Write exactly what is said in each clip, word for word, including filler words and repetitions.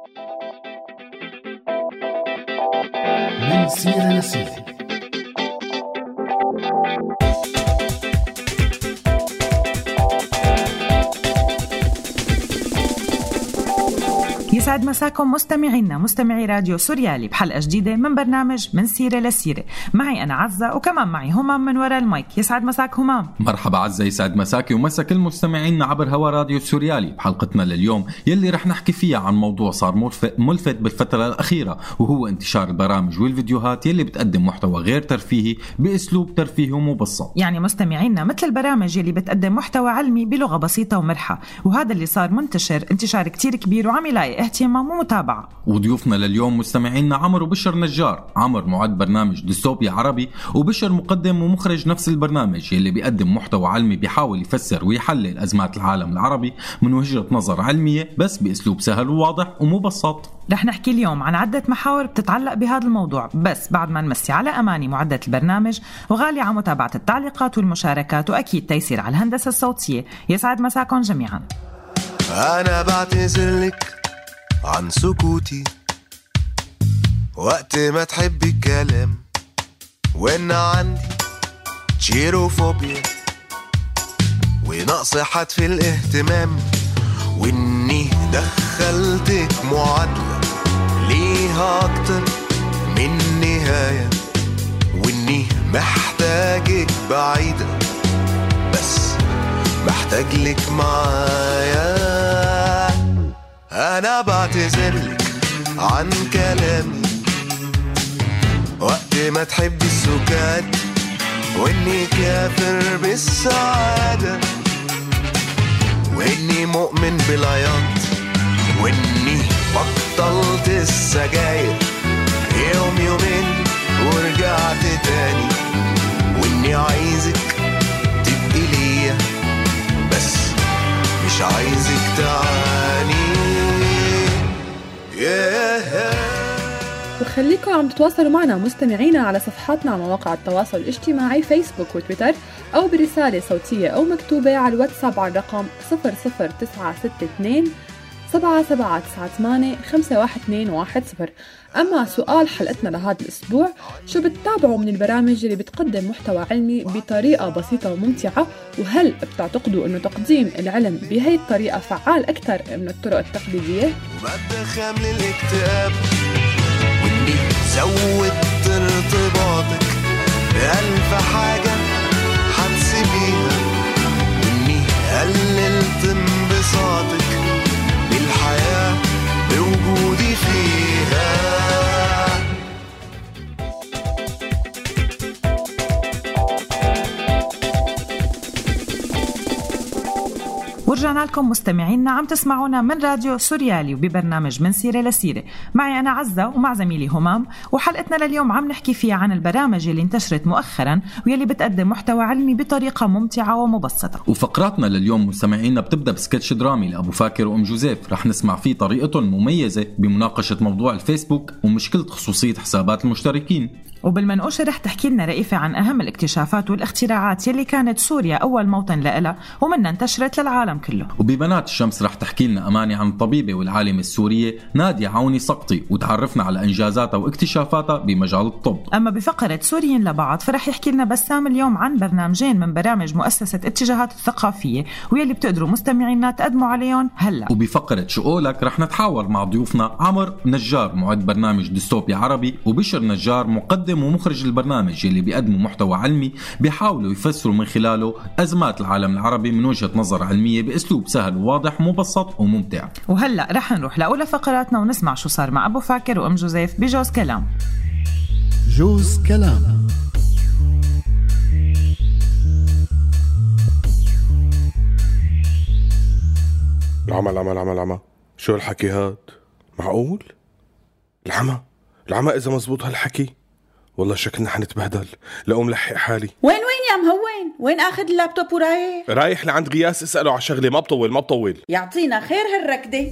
من سيرة لسيرة. يسعد مساكم مستمعينا مستمعي راديو سوريالي بحلقة جديدة من برنامج من سيرة لسيرة. معي أنا عزة وكمان معي همام من وراء المايك. يسعد مساك همام. مرحبا عزة، يسعد مساكي ومسا كل مستمعينا عبر هوا راديو سوريالي. بحلقتنا لليوم يلي رح نحكي فيها عن موضوع صار ملفت بالفترة الأخيرة، وهو انتشار البرامج والفيديوهات يلي بتقدم محتوى غير ترفيهي بأسلوب ترفيهي ومبسط. يعني مستمعينا مثل البرامج يلي بتقدم محتوى علمي بلغة بسيطة ومرحة، وهذا اللي صار منتشر انتشار كتير كبير وعم يلاقي اهتمام ومتابعة. وضيوفنا لليوم مستمعينا عمر وبشر نجار. عمر معد برنامج ديستوبيا عربي، وبشر مقدم ومخرج نفس البرنامج يلي بيقدم محتوى علمي بيحاول يفسر ويحلل أزمات العالم العربي من وجهة نظر علمية بس بأسلوب سهل وواضح ومبسط. رح نحكي اليوم عن عدة محاور بتتعلق بهذا الموضوع، بس بعد ما نمسي على أماني معدة البرنامج وغالي على متابعة التعليقات والمشاركات، وأكيد تيسير على الهندسة الصوتية. يسعد مساكم جميعا. أنا بعتذر لك عن سكوتي وقت ما تحبي الكلام، وإن عندي تشيروفوبيا ونقص حد في الاهتمام، وإني دخلتك معادلة ليها أكتر من نهاية، وإني محتاجك بعيدة بس محتاجلك معايا. أنا بعتذرلك عن كلامي وقت ما تحبي السكات، وإني كافر بالسعادة، وإني مؤمن بالعياط، وإني بطلت السجاير يوم يومين ورجعت تاني، وإني عايزك تبقي ليا بس مش عايزك تعاني. وخليكم عم تتواصلوا معنا مستمعينا على صفحاتنا على مواقع التواصل الاجتماعي فيسبوك وتويتر، أو برسالة صوتية أو مكتوبة على الواتساب على الرقم صفر صفر تسعة ستة اثنين سبعة سبعة تسعة ثمانية خمسة واحد اثنين واحد صفر. أما سؤال حلقتنا لهذا الأسبوع: شو بتتابعوا من البرامج اللي بتقدم محتوى علمي بطريقة بسيطة وممتعة؟ وهل بتعتقدوا أنه تقديم العلم بهي الطريقة فعال أكثر من الطرق التقليدية؟ وبدخم للاكتئاب، وإني زودت ارتباطك بألف حاجة حتسيبيها، وإني قللت انبساطك بالحياة بوجودي فيها. ورجعنا لكم مستمعينا، عم تسمعونا من راديو سوريالي وببرنامج من سيرة لسيرة. معي أنا عزة ومع زميلي همام، وحلقتنا لليوم عم نحكي فيها عن البرامج اللي انتشرت مؤخرا واللي بتقدم محتوى علمي بطريقة ممتعة ومبسطة. وفقراتنا لليوم مستمعينا بتبدأ بسكتش درامي لأبو فاكر وأم جوزيف. رح نسمع فيه طريقتهم مميزة بمناقشة موضوع الفيسبوك ومشكلة خصوصية حسابات المشتركين. وبالمنقوشة رح تحكي لنا رئيفة عن أهم الاكتشافات والاختراعات يلي كانت سوريا أول موطن لها ومنها انتشرت للعالم كله. وببنات الشمس رح تحكي لنا أماني عن الطبيبة والعالمة السورية نادية عوني سقطي، وتعرفنا على إنجازاتها واكتشافاتها بمجال الطب. أما بفقرة سوريين لبعض فرح يحكي لنا بسام اليوم عن برنامجين من برامج مؤسسة اتجاهات الثقافية ويلي بتقدروا مستمعينا تقدموا عليهم هلأ. وبفقرة شؤولك رح نتحاور مع ضيوفنا عمر نجار معد برنامج ديستوبيا عربي، وبشر نجار مقدم ومخرج البرنامج اللي بيقدموا محتوى علمي بيحاولوا يفسروا من خلاله أزمات العالم العربي من وجهة نظر علمية بأسلوب سهل وواضح ومبسط وممتع. وهلأ رح نروح لأولى فقراتنا ونسمع شو صار مع أبو فاكر وأم جوزيف بجوز كلام. جوز كلام. العمى العمى العمى العمى شو الحكي هاد؟ معقول؟ العمى العمى إذا مزبوط هالحكي والله شكلنا حنتبهدل. لأقوم لحق حالي. وين وين يا مهون؟ وين اخذ اللابتوب ورايح؟ رايح لعند غياس اسأله على شغلة. ما بطول ما بطول. يعطينا خير هالركضة.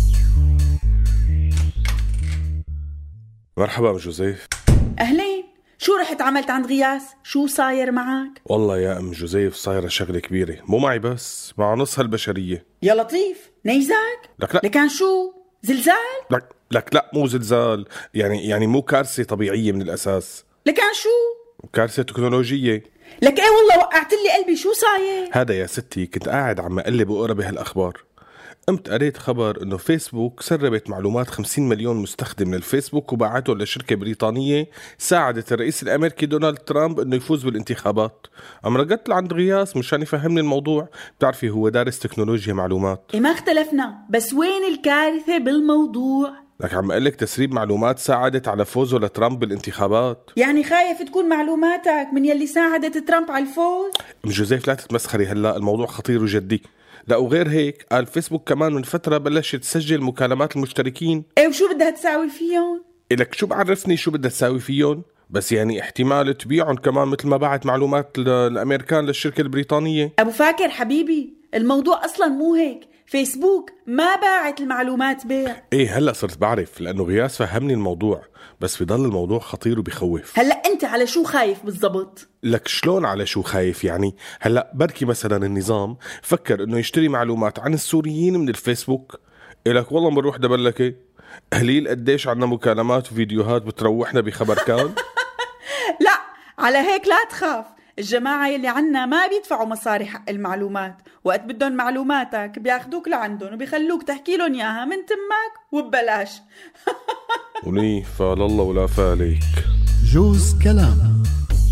مرحبا ام جوزيف. اهلين، شو رحت عملت عند غياس؟ شو صاير معك؟ والله يا ام جوزيف صايرة شغلة كبيرة، مو معي بس، مع نص هالبشرية. يا لطيف نيزك؟ لك لا لكان شو؟ زلزال؟ لك لك لا مو زلزال، يعني يعني مو كارثة طبيعية من الأساس، لكان شو؟ كارثة تكنولوجية. لك ايه والله وقعت لي قلبي، شو صاير؟ هذا يا ستي كنت قاعد عم أقلب وأقرأ بهالأخبار، قمت قريت خبر إنه فيسبوك سربت معلومات خمسين مليون مستخدم من الفيسبوك وباعته لشركة بريطانية ساعدت الرئيس الأمريكي دونالد ترامب إنه يفوز بالانتخابات. أم رقدت لعند غياس مشان يفهمني الموضوع، بتعرفي هو دارس تكنولوجيا معلومات. إيه ما اختلفنا، بس وين الكارثة بالموضوع؟ لك عم أقلك تسريب معلومات ساعدت على فوزه لترامب بالانتخابات. يعني خايف تكون معلوماتك من يلي ساعدت ترامب على الفوز؟ ام جوزيف لا تتمسخري هلا، الموضوع خطير وجدي. لا وغير هيك قال فيسبوك كمان من فترة بلشت تسجل مكالمات المشتركين. ايه وشو بدها تساوي فيهم؟ إلك شو بعرفني شو بدها تساوي فيهم، بس يعني احتمال تبيعهم كمان مثل ما باعت معلومات الأمريكان للشركة البريطانية. أبو فاكر حبيبي الموضوع أصلا مو هيك، فيسبوك ما باعت المعلومات بيع. ايه هلأ صرت بعرف لأنه غياس فهمني الموضوع، بس بضل الموضوع خطير وبيخوف. هلأ أنت على شو خايف بالضبط؟ لك شلون على شو خايف يعني؟ هلأ بركي مثلا النظام فكر انه يشتري معلومات عن السوريين من الفيسبوك. إلك والله بنروح دبلكي قليل قديش عنا مكالمات وفيديوهات بتروحنا بخبر كان. لا على هيك لا تخاف، الجماعة يلي عنا ما بيدفعوا مصاري حق المعلومات، وقت بدهم معلوماتك بياخدوك لعندهم وبيخلوك تحكي لهم ياها من تمك وببلاش. ولي فال الله ولا فاليك. جوز كلام.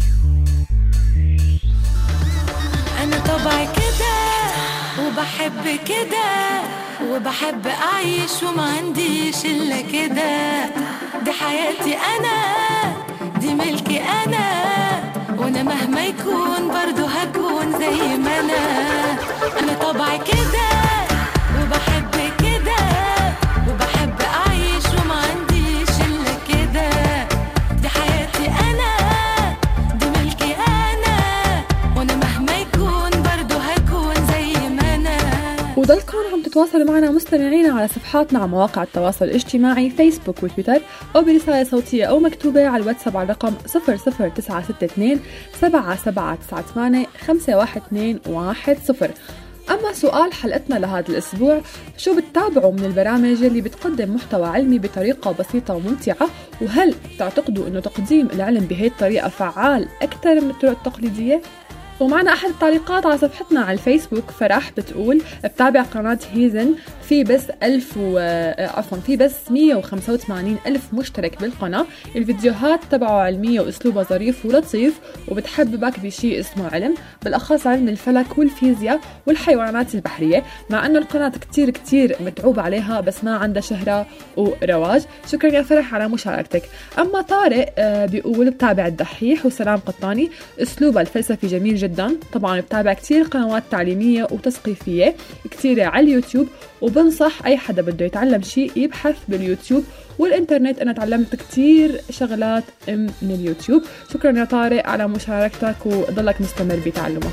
أنا طبعي كده وبحب كده وبحب أعيش وما عنديش إلا كده، دي حياتي أنا، دي ملكي أنا، وأنا مهما يكون برضو هكون زي ما أنا. أنا طبعي كده وبحب كده وبحب أعيش وما عنديش إلا كده، دي حياتي أنا، دي ملكي أنا، وأنا مهما يكون برضو هكون زي ما أنا. وضلكم عم تتواصلوا معنا مستمعينا على صفحاتنا على مواقع التواصل الاجتماعي فيسبوك وتويتر أو برسالة صوتية أو مكتوبة على الواتساب على الرقم صفر صفر تسعة ستة اثنين سبعة سبعة تسعة ثمانية خمسة واحد اثنين واحد صفر. أما سؤال حلقتنا لهذا الأسبوع، شو بتتابعوا من البرامج اللي بتقدم محتوى علمي بطريقة بسيطة وممتعة؟ وهل تعتقدوا أنه تقديم العلم بهي الطريقة فعال أكثر من الطرق التقليدية؟ ومعنا أحد التعليقات على صفحتنا على الفيسبوك، فرح بتقول بتابع قناة هيزن في بس ألف و... عفوا في بس مية وخمسة وثمانين ألف مشترك بالقناة، الفيديوهات تبعه علمية وأسلوبها ظريف ولطيف وبتحببك بشيء اسمه علم، بالأخص علم الفلك والفيزياء والحيوانات البحرية، مع أنه القناة كتير كتير متعوب عليها بس ما عندها شهرة ورواج. شكرا يا فرح على مشاركتك. أما طارق بيقول بتابع الدحيح وسلام قطاني، أسلوبها الفلسفي جميل جدا. طبعا بتابع كتير قنوات تعليمية وتثقيفية كتيرة على اليوتيوب، وبنصح أي حدا بده يتعلم شيء يبحث باليوتيوب والإنترنت. أنا تعلمت كتير شغلات من اليوتيوب. شكرا يا طارق على مشاركتك وضلك مستمر بتعلمك.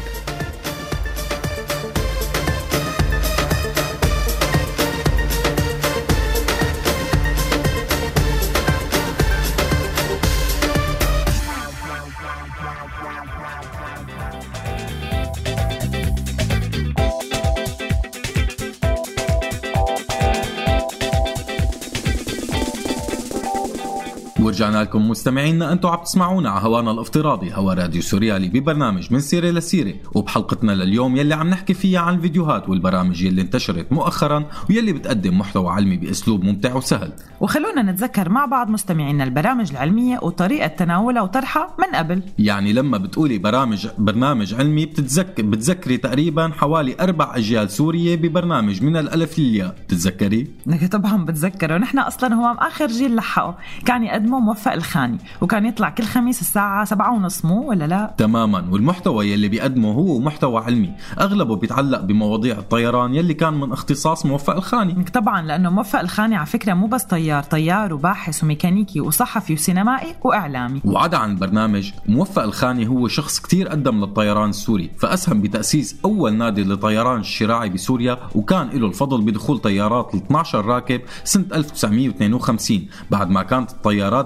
ورجعنا لكم مستمعينا، انتم عم تسمعونا على هوانا الافتراضي هوا راديو سوريالي ببرنامج من سيرة لسيرة، وبحلقتنا لليوم يلي عم نحكي فيها عن الفيديوهات والبرامج يلي انتشرت مؤخرا ويلي بتقدم محتوى علمي باسلوب ممتع وسهل. وخلونا نتذكر مع بعض مستمعينا البرامج العلمية وطريقة تناولها وطرحها من قبل. يعني لما بتقولي برامج برنامج علمي بتتذكر بتذكري تقريبا حوالي أربع أجيال سورية ببرنامج من الألف للياء، بتتذكري؟ طبعا بتذكره، ونحن أصلا هو آخر جيل لحقه كان يقدمه موفق الخاني، وكان يطلع كل خميس الساعة سبعة ونص، مو ولا لا؟ تماما. والمحتوى يلي بيقدمه هو محتوى علمي أغلبه بيتعلق بمواضيع الطيران يلي كان من اختصاص موفق الخاني. طبعا لأنه موفق الخاني على فكرة مو بس طيار، طيار وباحث وميكانيكي وصحفي وسينمائي وإعلامي. وعدا عن البرنامج، موفق الخاني هو شخص كتير قدم للطيران السوري، فأسهم بتأسيس أول نادي للطيران الشراعي بسوريا، وكان له الفضل بدخول طيارات ل اثناشر راكب سنة ألف وتسعمية واثنين وخمسين بعد ما كانت الطيارات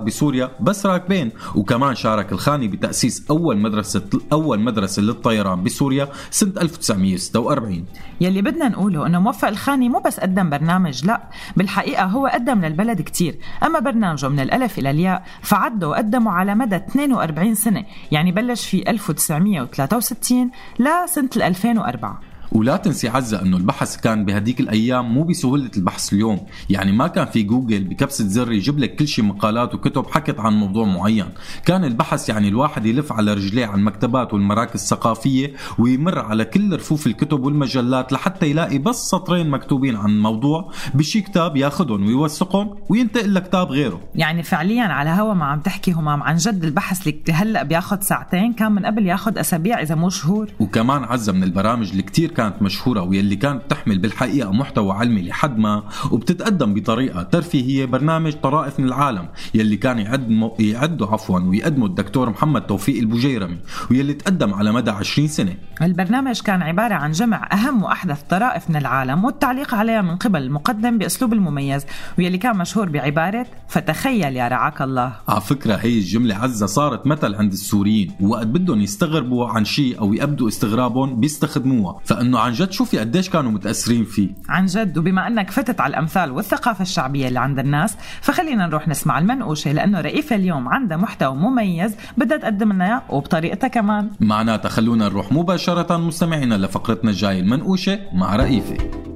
بسوريا بس راكبين. وكمان شارك الخاني بتأسيس أول مدرسة أول مدرسة للطيران بسوريا سنة ألف وتسعمية وستة وأربعين. يلي بدنا نقوله إنه موفق الخاني مو بس قدم برنامج، لا بالحقيقة هو قدم للبلد كتير. أما برنامجه من الألف إلى الياء فعده وقدمه على مدى اثنين وأربعين سنة، يعني بلش في ألف وتسعمية وثلاثة وستين لسنة ألفين وأربعة. ولا تنسي عزة أنه البحث كان بهديك الأيام مو بسهولة البحث اليوم، يعني ما كان في جوجل بكبسة زر يجيب لك كل شيء مقالات وكتب حكت عن موضوع معين. كان البحث يعني الواحد يلف على رجليه على المكتبات والمراكز الثقافية ويمر على كل رفوف الكتب والمجلات لحتى يلاقي بس سطرين مكتوبين عن موضوع بشي كتاب ياخدهم ويوثقهم وينتقل لكتاب غيره. يعني فعليا على هوا ما عم تحكي همام، عن جد البحث اللي هلأ بياخد ساعتين كان من قبل ياخد أسابيع إذا مو شهور. وكمان عزة من البرامج اللي كتير كانت مشهورة ويلي كانت تحمل بالحقيقة محتوى علمي لحد ما وبتتقدم بطريقة ترفيهية برنامج طرائف من العالم يلي كان يعد يعدوا عفوا ويقدمه الدكتور محمد توفيق البوجيرمي ويلي تقدم على مدى عشرين سنة. البرنامج كان عبارة عن جمع أهم وأحدث طرائف من العالم والتعليق عليها من قبل المقدم بأسلوب المميز، ويلي كان مشهور بعبارة فتخيل يا رعاك الله. على فكرة هي الجملة عزة صارت مثل عند السوريين، وقت بدهم يستغربوا عن شيء أو يبدوا استغرابهم بيستخدموها، فإنه عن جد شوفي قديش كانوا متأثرين فيه. عن جد. وبما أنك فتت على الأمثال والثقافة الشعبية اللي عند الناس، فخلينا نروح نسمع المنقوشة، لأنه رئيفة اليوم عندها محتوى مميز بدها تقدم لنا إياه وبطريقتها كمان. معناتها خلونا نروح مباشرة مستمعينا لفقرتنا الجاية المنقوشة مع رئيفة.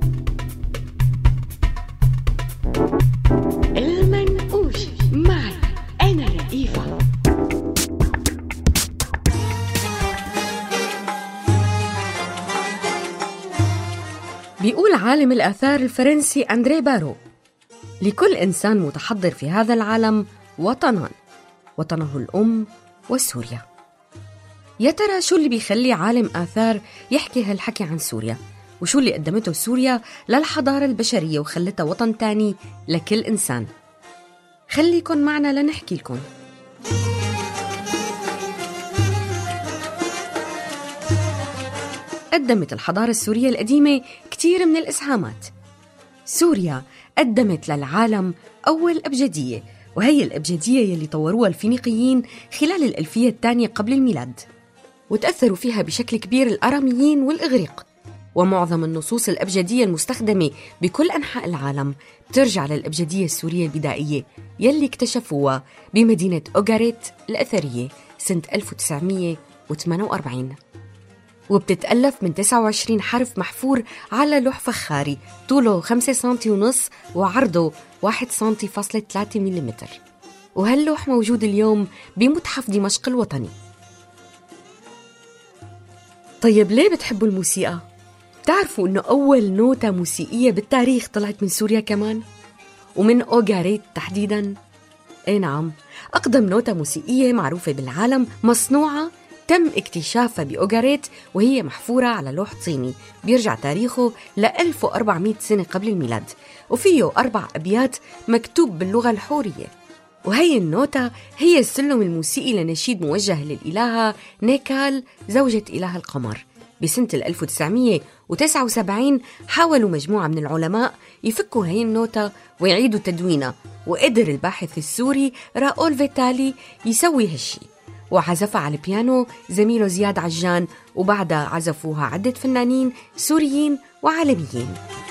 المنقوشة معي أنا رئيفة. بيقول عالم الآثار الفرنسي أندري بارو: لكل إنسان متحضر في هذا العالم وطنان، وطنه الأم وسوريا. يا ترى شو اللي بيخلي عالم آثار يحكي هالحكي عن سوريا؟ وشو اللي قدمته سوريا للحضارة البشرية وخلتها وطن تاني لكل إنسان؟ خليكن معنا لنحكي لكم. قدمت الحضارة السورية القديمة كتير من الإسهامات. سوريا قدمت للعالم أول أبجدية، وهي الأبجدية يلي طوروها الفينيقيين خلال الألفية الثانية قبل الميلاد، وتأثروا فيها بشكل كبير الأراميين والإغريق. ومعظم النصوص الأبجدية المستخدمة بكل أنحاء العالم ترجع للأبجدية السورية البدائية يلي اكتشفوها بمدينة أوغاريت الأثرية سنة ألف وتسعمية وثمانية وأربعين، وبتتألف من تسعة وعشرين حرف محفور على لوح فخاري طوله خمسة سنتي ونص وعرضه واحد سنتي فاصلة ثلاثة مليمتر. وهاللوح موجود اليوم بمتحف دمشق الوطني. طيب ليه بتحبوا الموسيقى؟ بتعرفوا إنه أول نوتة موسيقية بالتاريخ طلعت من سوريا كمان؟ ومن أوغاريت تحديداً؟ إيه نعم، أقدم نوتة موسيقية معروفة بالعالم مصنوعة تم اكتشافها بأوغاريت وهي محفورة على لوح طيني بيرجع تاريخه ل ألف وأربعمية سنة قبل الميلاد، وفيه أربع أبيات مكتوب باللغة الحورية. وهي النوتة هي السلم الموسيقي لنشيد موجه للإلهة نيكال زوجة إله القمر. بسنة ألف وتسعمية وتسعة وسبعين حاولوا مجموعة من العلماء يفكوا هاي النوتة ويعيدوا تدوينها، وقدر الباحث السوري راؤول فيتالي يسوي هالشي، وعزفها على البيانو زميله زياد عجان، وبعدها عزفوها عدة فنانين سوريين وعالميين.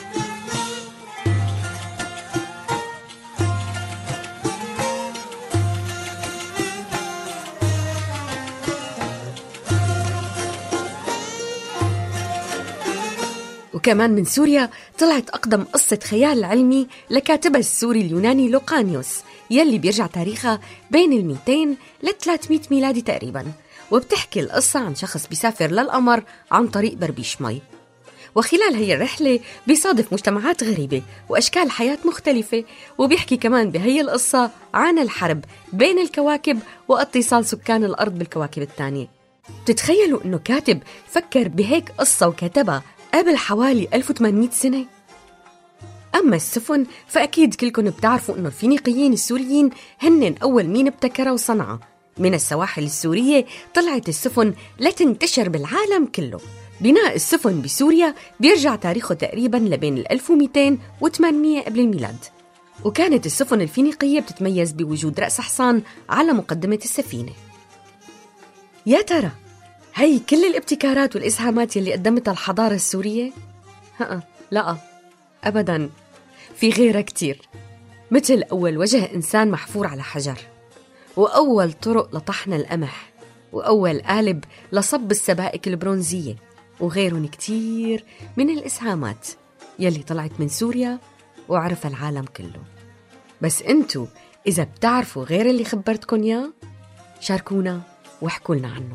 وكمان من سوريا طلعت أقدم قصة خيال علمي لكاتبها السوري اليوناني لوقانيوس يلي بيرجع تاريخها بين الميتين لثلاثمية ميلادي تقريباً، وبتحكي القصة عن شخص بيسافر للقمر عن طريق بربيش مي، وخلال هي الرحلة بيصادف مجتمعات غريبة وأشكال حياة مختلفة. وبيحكي كمان بهي القصة عن الحرب بين الكواكب واتصال سكان الأرض بالكواكب الثانية. بتتخيلوا إنه كاتب فكر بهيك قصة وكتبها قبل حوالي ألف وثمانمية سنة؟ أما السفن فأكيد كلكم بتعرفوا إنه الفينيقيين السوريين هن أول مين ابتكروا وصنعها. من السواحل السورية طلعت السفن لتنتشر بالعالم كله. بناء السفن بسوريا بيرجع تاريخه تقريباً لبين ألف ومئتين وثمانمية قبل الميلاد. وكانت السفن الفينيقية بتتميز بوجود رأس حصان على مقدمة السفينة. يا ترى هي كل الابتكارات والإسهامات يلي قدمتها الحضارة السورية؟ ها لا أبداً، في غيرها كتير، مثل أول وجه إنسان محفور على حجر، وأول طرق لطحن القمح، وأول قالب لصب السبائك البرونزية، وغيرهم كتير من الإسهامات يلي طلعت من سوريا وعرف العالم كله. بس أنتوا إذا بتعرفوا غير اللي خبرتكن ياه شاركونا واحكوا لنا عنه.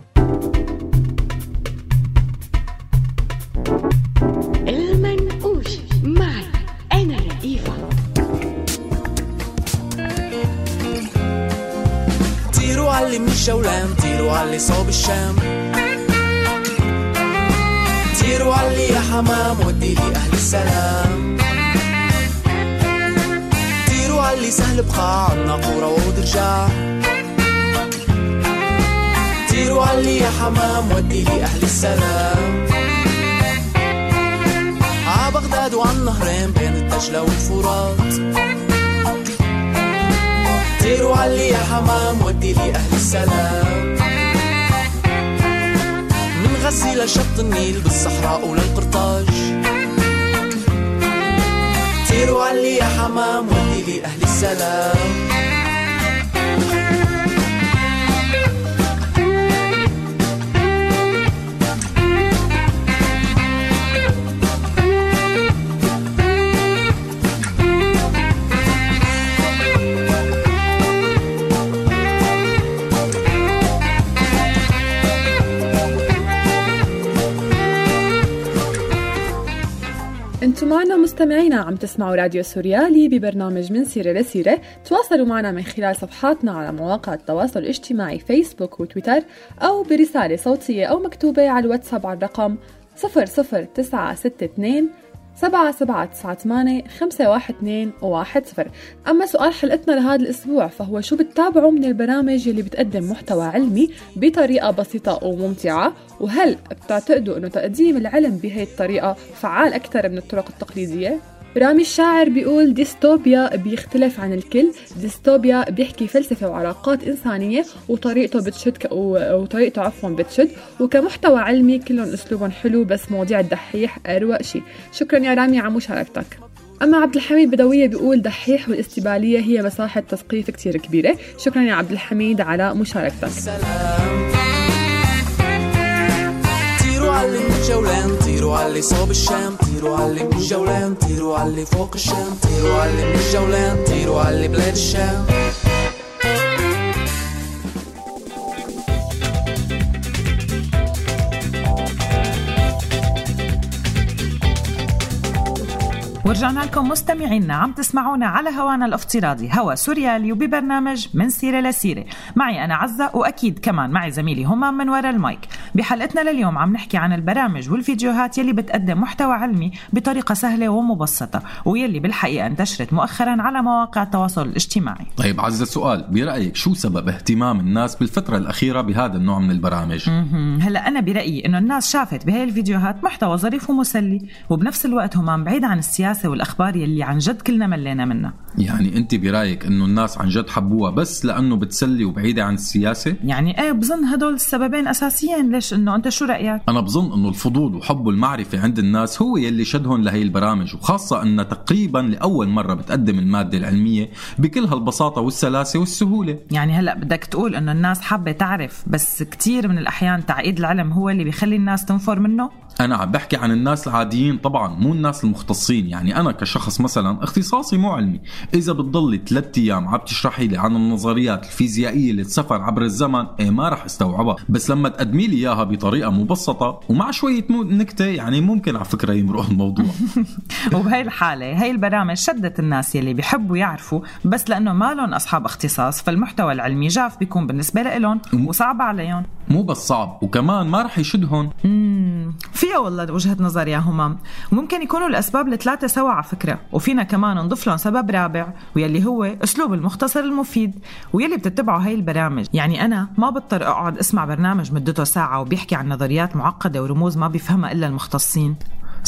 المنقوش معي أنا رئيفة. طيروا علي من الجولان، طيروا علي صوب الشام، طيروا علي يا حمام ودي لي أهل السلام، طيروا علي سهل بقاع الناقورة وعود رجاع، طيروا علي يا حمام ودي لي أهل السلام، ع بغداد وعن نهرين بين الدجلة والفرات، طيروا علي يا حمام ودي لي أهل السلام، من غزي لشط النيل بالصحراء وللقرطاج، طيروا علي يا حمام ودي لي أهل السلام. انتم معنا مستمعينا عم تسمعوا راديو سوريالي ببرنامج من سيرة لسيرة. تواصلوا معنا من خلال صفحاتنا على مواقع التواصل الاجتماعي فيسبوك وتويتر أو برسالة صوتية أو مكتوبة على الواتساب على الرقم صفر صفر تسعة ستة اثنين سبعة سبعة تسعة ثمانية خمسة واحد اثنين واحد صفر. أما سؤال حلقتنا لهذا الأسبوع فهو: شو بتتابعوا من البرامج اللي بتقدم محتوى علمي بطريقة بسيطة وممتعة؟ وهل بتعتقدوا أنه تقديم العلم بهي الطريقة فعال أكثر من الطرق التقليدية؟ رامي الشاعر بيقول: ديستوبيا بيختلف عن الكل، ديستوبيا بيحكي فلسفة وعلاقات إنسانية وطريقته بتشد ك... وطريقته عفوا بتشد، وكمحتوى علمي كلهم أسلوبهم حلو بس مواضيع الدحيح أروق شيء. شكرا يا رامي على مشاركتك. أما عبد الحميد بدوية بيقول: دحيح والاستبالية هي مساحة تثقيف كتير كبيرة. شكرا يا عبد الحميد على مشاركتك. طيروا علي من الجولان، طيروا علي صوب الشام، طيروا علي من الجولان، طيروا علي فوق الشام، طيروا علي من الجولان، طيروا علي بلاد الشام. ورجعنا لكم مستمعينا، عم تسمعونا على هوانا الافتراضي هوا سوريالي وببرنامج من سيرة لسيرة. معي أنا عزة، وأكيد كمان معي زميلي همام من وراء المايك. بحلقتنا لليوم عم نحكي عن البرامج والفيديوهات يلي بتقدم محتوى علمي بطريقة سهلة ومبسطة، ويلي بالحقيقة انتشرت مؤخرا على مواقع التواصل الاجتماعي. طيب عزة، سؤال برأيك شو سبب اهتمام الناس بالفترة الأخيرة بهذا النوع من البرامج؟ هلأ أنا برأيي إنه الناس شافت بهاي الفيديوهات محتوى ظريف ومسلي، وبنفس الوقت همام بعيد عن السياسة والأخبار يلي عن جد كلنا ملينا منها. يعني أنت برأيك إنه الناس عن جد حبوها بس لأنه بتسلي وبعيدة عن السياسة؟ يعني إيه، بظن هدول السببين أساسيين. ليش؟ إنه أنت شو رأيك؟ أنا بظن إنه الفضول وحب المعرفة عند الناس هو يلي شدهم لهي البرامج، وخاصة أن تقريبا لأول مرة بتقدم المادة العلمية بكل هالبساطة والسلاسة والسهولة. يعني هلأ بدك تقول إنه الناس حابة تعرف، بس كتير من الأحيان تعقيد العلم هو اللي بيخلي الناس تنفر منه. أنا عم بحكي عن الناس العاديين طبعا، مو الناس المختصين. يعني أنا كشخص مثلا اختصاصي مو علمي، إذا بتضلي ثلاثة أيام عم تشرحي لي عن النظريات الفيزيائية للسفر عبر الزمن إيه ما رح استوعبها. بس لما تقدمي لي إياها بطريقة مبسطة ومع شوية نكتة يعني ممكن على فكرة يمرق الموضوع. وبهاي الحالة هاي البرامج شدت الناس يلي بيحبوا يعرفوا، بس لأنه ما لهم أصحاب اختصاص فالمحتوى العلمي جاف بيكون بالنسبة لهم وصعب عليهم. مو بس صعب، وكمان ما رح يشدهم. امم فيها والله وجهة نظر يا همام. ممكن يكونوا الأسباب الثلاثة سوا على فكرة، وفينا كمان نضيف لهم سبب رابع ويلي هو أسلوب المختصر المفيد ويلي بتتبعه هاي البرامج. يعني أنا ما بضطر أقعد أسمع برنامج مدته ساعة وبيحكي عن نظريات معقدة ورموز ما بيفهمها إلا المختصين. صح،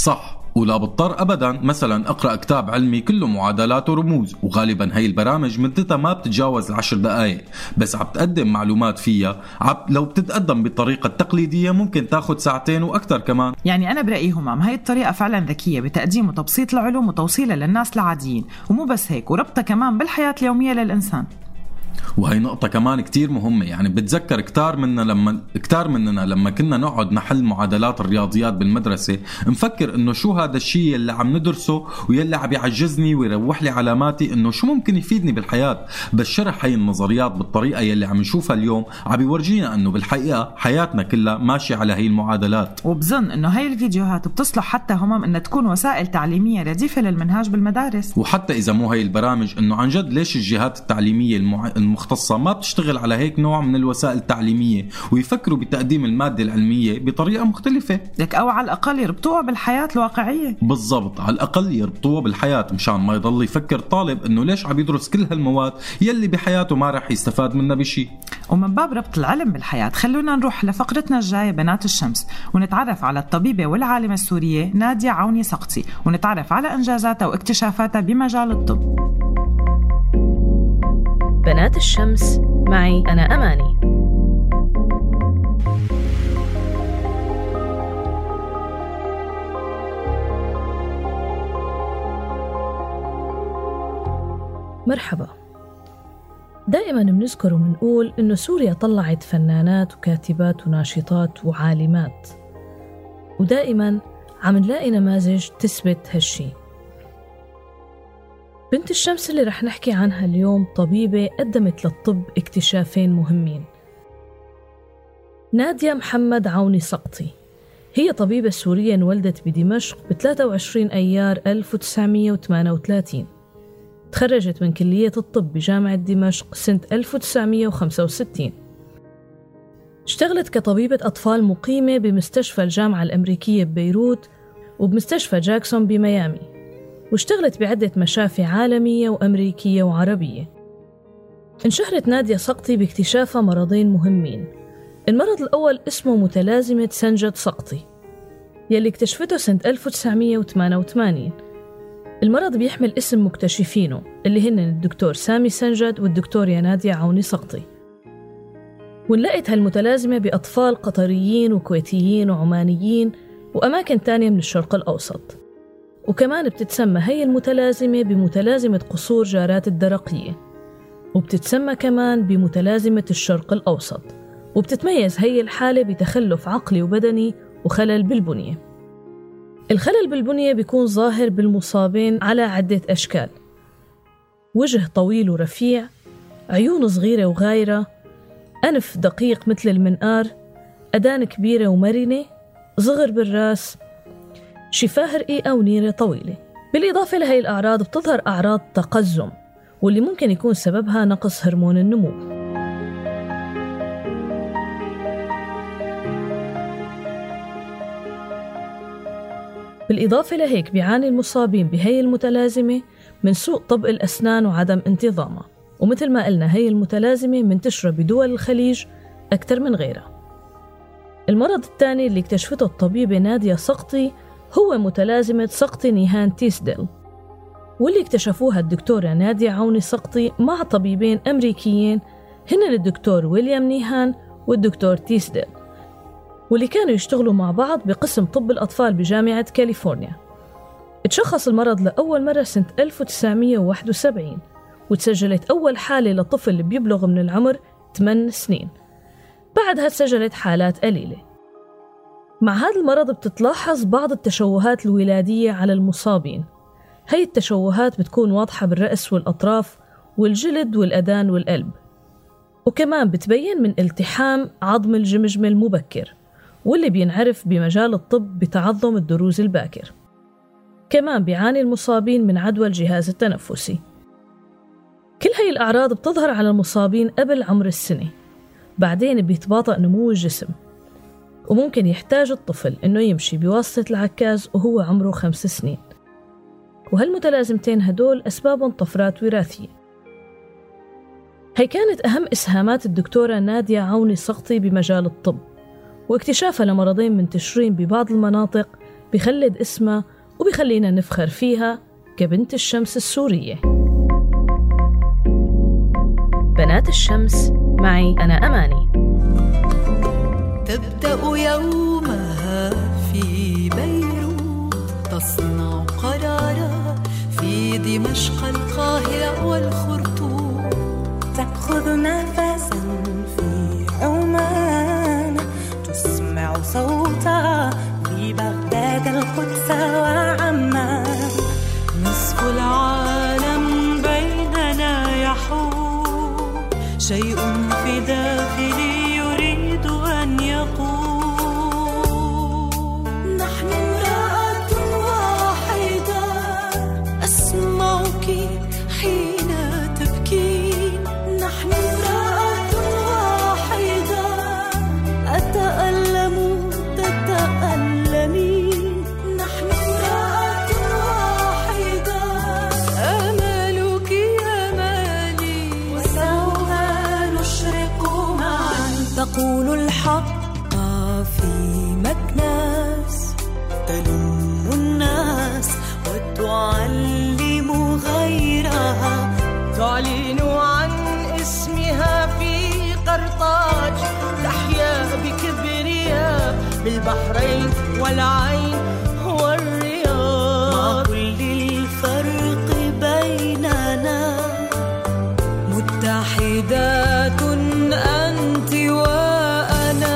ولا بضطر أبدا مثلا أقرأ كتاب علمي كله معادلات ورموز، وغالبا هاي البرامج مدتها ما بتتجاوز العشر دقائق، بس عم تقدم معلومات فيها عب لو بتتقدم بالطريقة التقليدية ممكن تاخد ساعتين وأكثر كمان. يعني أنا برأيي همام هاي الطريقة فعلا ذكية بتقديم وتبسيط العلوم وتوصيلها للناس العاديين، ومو بس هيك وربطها كمان بالحياة اليومية للإنسان. وهي نقطة كمان كتير مهمة، يعني بتذكر كتار مننا لما كتار مننا لما كنا نقعد نحل معادلات الرياضيات بالمدرسة نفكر إنه شو هذا الشيء اللي عم ندرسه ويلي عم يعجزني ويروح لي علاماتي، إنه شو ممكن يفيدني بالحياة. بس شرح هاي النظريات بالطريقة يلي عم نشوفها اليوم عم يورجينا إنه بالحقيقة حياتنا كلها ماشية على هاي المعادلات. وبظن إنه هاي الفيديوهات بتصلح حتى همام إنها تكون وسائل تعليمية رديفة للمنهاج بالمدارس. وحتى إذا مو هاي البرامج إنه عن جد ليش الجهات التعليمية المع... المختصة ما بتشتغل على هيك نوع من الوسائل التعليمية ويفكروا بتقديم المادة العلمية بطريقة مختلفة، لك أو على الأقل يربطوها بالحياة الواقعية. بالضبط، على الأقل يربطوها بالحياة مشان ما يضل يفكر طالب إنه ليش عم يدرس كل هالمواد يلي بحياته ما رح يستفاد منها بشي. ومن باب ربط العلم بالحياة خلونا نروح لفقرتنا الجاية بنات الشمس ونتعرف على الطبيبة والعالمة السورية نادية عوني سقطي، ونتعرف على إنجازاتها واكتشافاتها بمجال الطب. بنات الشمس معي أنا أماني. مرحبا. دائما بنذكر ومنقول إنه سوريا طلعت فنانات وكاتبات وناشطات وعالمات، ودائما عم نلاقي نماذج تثبت هالشي. بنت الشمس اللي رح نحكي عنها اليوم طبيبة قدمت للطب اكتشافين مهمين. نادية محمد عوني سقطي هي طبيبة سورية انولدت بدمشق ب ثلاثة وعشرين أيار ألف وتسعمية وثمانية وثلاثين. تخرجت من كلية الطب بجامعة دمشق سنة ألف وتسعمية وخمسة وستين. اشتغلت كطبيبة أطفال مقيمة بمستشفى الجامعة الأمريكية ببيروت وبمستشفى جاكسون بميامي، واشتغلت بعدة مشافي عالمية وأمريكية وعربية. انشهرت نادية سقطي باكتشافها مرضين مهمين. المرض الأول اسمه متلازمة سنجد سقطي يلي اكتشفته سنة ألف وتسعمية وثمانية وثمانين. المرض بيحمل اسم مكتشفينه اللي هن الدكتور سامي سنجد والدكتور نادية عوني سقطي. ونلقت هالمتلازمة بأطفال قطريين وكويتيين وعمانيين وأماكن تانية من الشرق الأوسط. وكمان بتتسمى هي المتلازمة بمتلازمة قصور جارات الدرقية، وبتتسمى كمان بمتلازمة الشرق الأوسط، وبتتميز هي الحالة بتخلف عقلي وبدني وخلل بالبنية. الخلل بالبنية بيكون ظاهر بالمصابين على عدة أشكال: وجه طويل ورفيع، عيون صغيرة وغايرة، أنف دقيق مثل المنقار، أدان كبيرة ومرنة، صغر بالراس، شفاه رقيقة ونيرة طويلة. بالإضافة لهي الأعراض بتظهر أعراض تقزم واللي ممكن يكون سببها نقص هرمون النمو. بالإضافة لهيك بيعاني المصابين بهي المتلازمة من سوء طبق الأسنان وعدم انتظامها، ومثل ما قلنا هي المتلازمة منتشرة بدول الخليج أكثر من غيرها. المرض الثاني اللي اكتشفته الطبيبة نادية سقطي هو متلازمة سقطي نيهان تيسديل، واللي اكتشفوها الدكتورة نادية عوني سقطي مع طبيبين أمريكيين هن الدكتور ويليام نيهان والدكتور تيسديل، واللي كانوا يشتغلوا مع بعض بقسم طب الأطفال بجامعة كاليفورنيا. اتشخص المرض لأول مرة سنة ألف وتسعمية وواحد وسبعين، وتسجلت أول حالة لطفل بيبلغ من العمر ثمان سنين. بعدها تسجلت حالات قليلة. مع هذا المرض بتتلاحظ بعض التشوهات الولادية على المصابين. هاي التشوهات بتكون واضحة بالرأس والأطراف والجلد والأذان والقلب، وكمان بتبين من التحام عظم الجمجمة المبكر واللي بينعرف بمجال الطب بتعظم الدروز الباكر. كمان بيعاني المصابين من عدوى الجهاز التنفسي. كل هاي الأعراض بتظهر على المصابين قبل عمر السنة، بعدين بيتباطأ نمو الجسم، وممكن يحتاج الطفل إنه يمشي بواسطة العكاز وهو عمره خمس سنين. وهالمتلازمتين هدول أسبابهم طفرات وراثية. هي كانت أهم إسهامات الدكتورة نادية عوني سقطي بمجال الطب، واكتشافها لمرضين منتشرين ببعض المناطق بخلد اسمها وبيخلينا نفخر فيها كبنت الشمس السورية. بنات الشمس معي أنا أماني. تبدأ يومها في بيروت، تصنع قرارا في دمشق القاهرة والخرطوم، تأخذ نفسا في عمان، تسمع صوتها في بغداد القدس وعمان. نصف العالم بيننا يحول، شيء في داخلي يريد أن يقول. نحن امرأة واحدة، أسمعك حين تبكين. نحن امرأة واحدة، أتألم تتألمين. نحن امرأة واحدة، أمالك أمالي، وسوف نشرق معا. تقول الحق في مكناس، تلم الناس وتعلم غيرها، تعلن عن اسمها في قرطاج، تحيا بكبرياء بالبحرين والعين والرياض. مع كل الفرق بيننا متحدات أنت وأنا.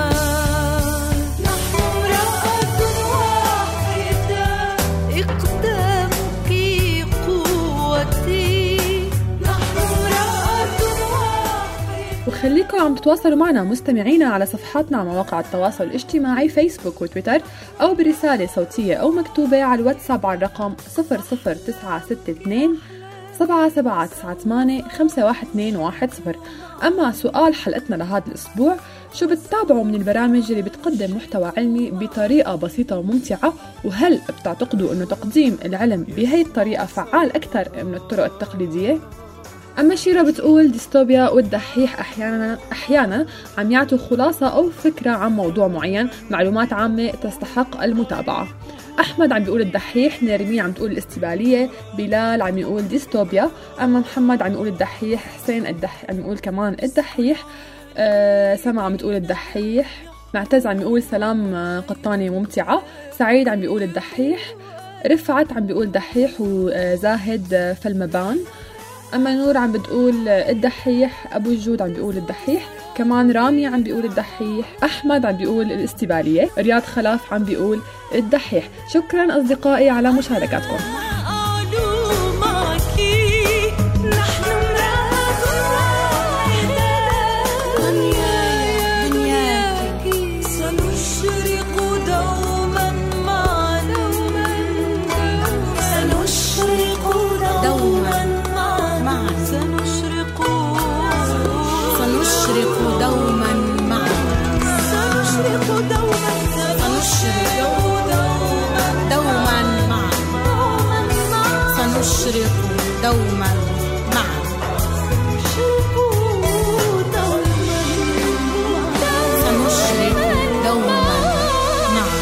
نحن امرأة واحدة، إقدامك قوتي. نحن امرأة واحدة. وخليكم عم تتواصلوا معنا مستمعينا على صفحاتنا على مواقع التواصل الاجتماعي فيسبوك وتويتر، أو برسالة صوتية أو مكتوبة على الواتساب على الرقم صفر صفر تسعة ستة اثنين سبعة سبعة تسعة ثمانية خمسة واحد اثنين واحد صفر. أما سؤال حلقتنا لهذا الأسبوع: شو بتتابعوا من البرامج اللي بتقدم محتوى علمي بطريقة بسيطة وممتعة؟ وهل بتعتقدوا أنه تقديم العلم بهي الطريقة فعال أكثر من الطرق التقليدية؟ أما شيرا بتقول ديستوبيا والدحيح أحيانا أحيانا عم يعطوا خلاصة أو فكرة عن موضوع معين، معلومات عامة تستحق المتابعة. أحمد عم بيقول الدحيح، نرمين عم تقول الاستبالية، بلال عم يقول ديستوبيا، أما محمد عم يقول الدحيح، حسين الدح عم يقول كمان الدحيح، أه سما عم تقول الدحيح، معتز عم يقول سلام قطاني ممتعة، سعيد عم بيقول الدحيح، رفعت عم بيقول دحيح، وزاهد فالمبان. أما نور عم بتقول الدحيح، أبو الجود عم بيقول الدحيح، كمان رامي عم بيقول الدحيح، أحمد عم بيقول الاستبالية، رياض خلاف عم بيقول الدحيح. شكرا أصدقائي على مشاركاتكم. نشرق دوما معا، سنشرق دوما معا.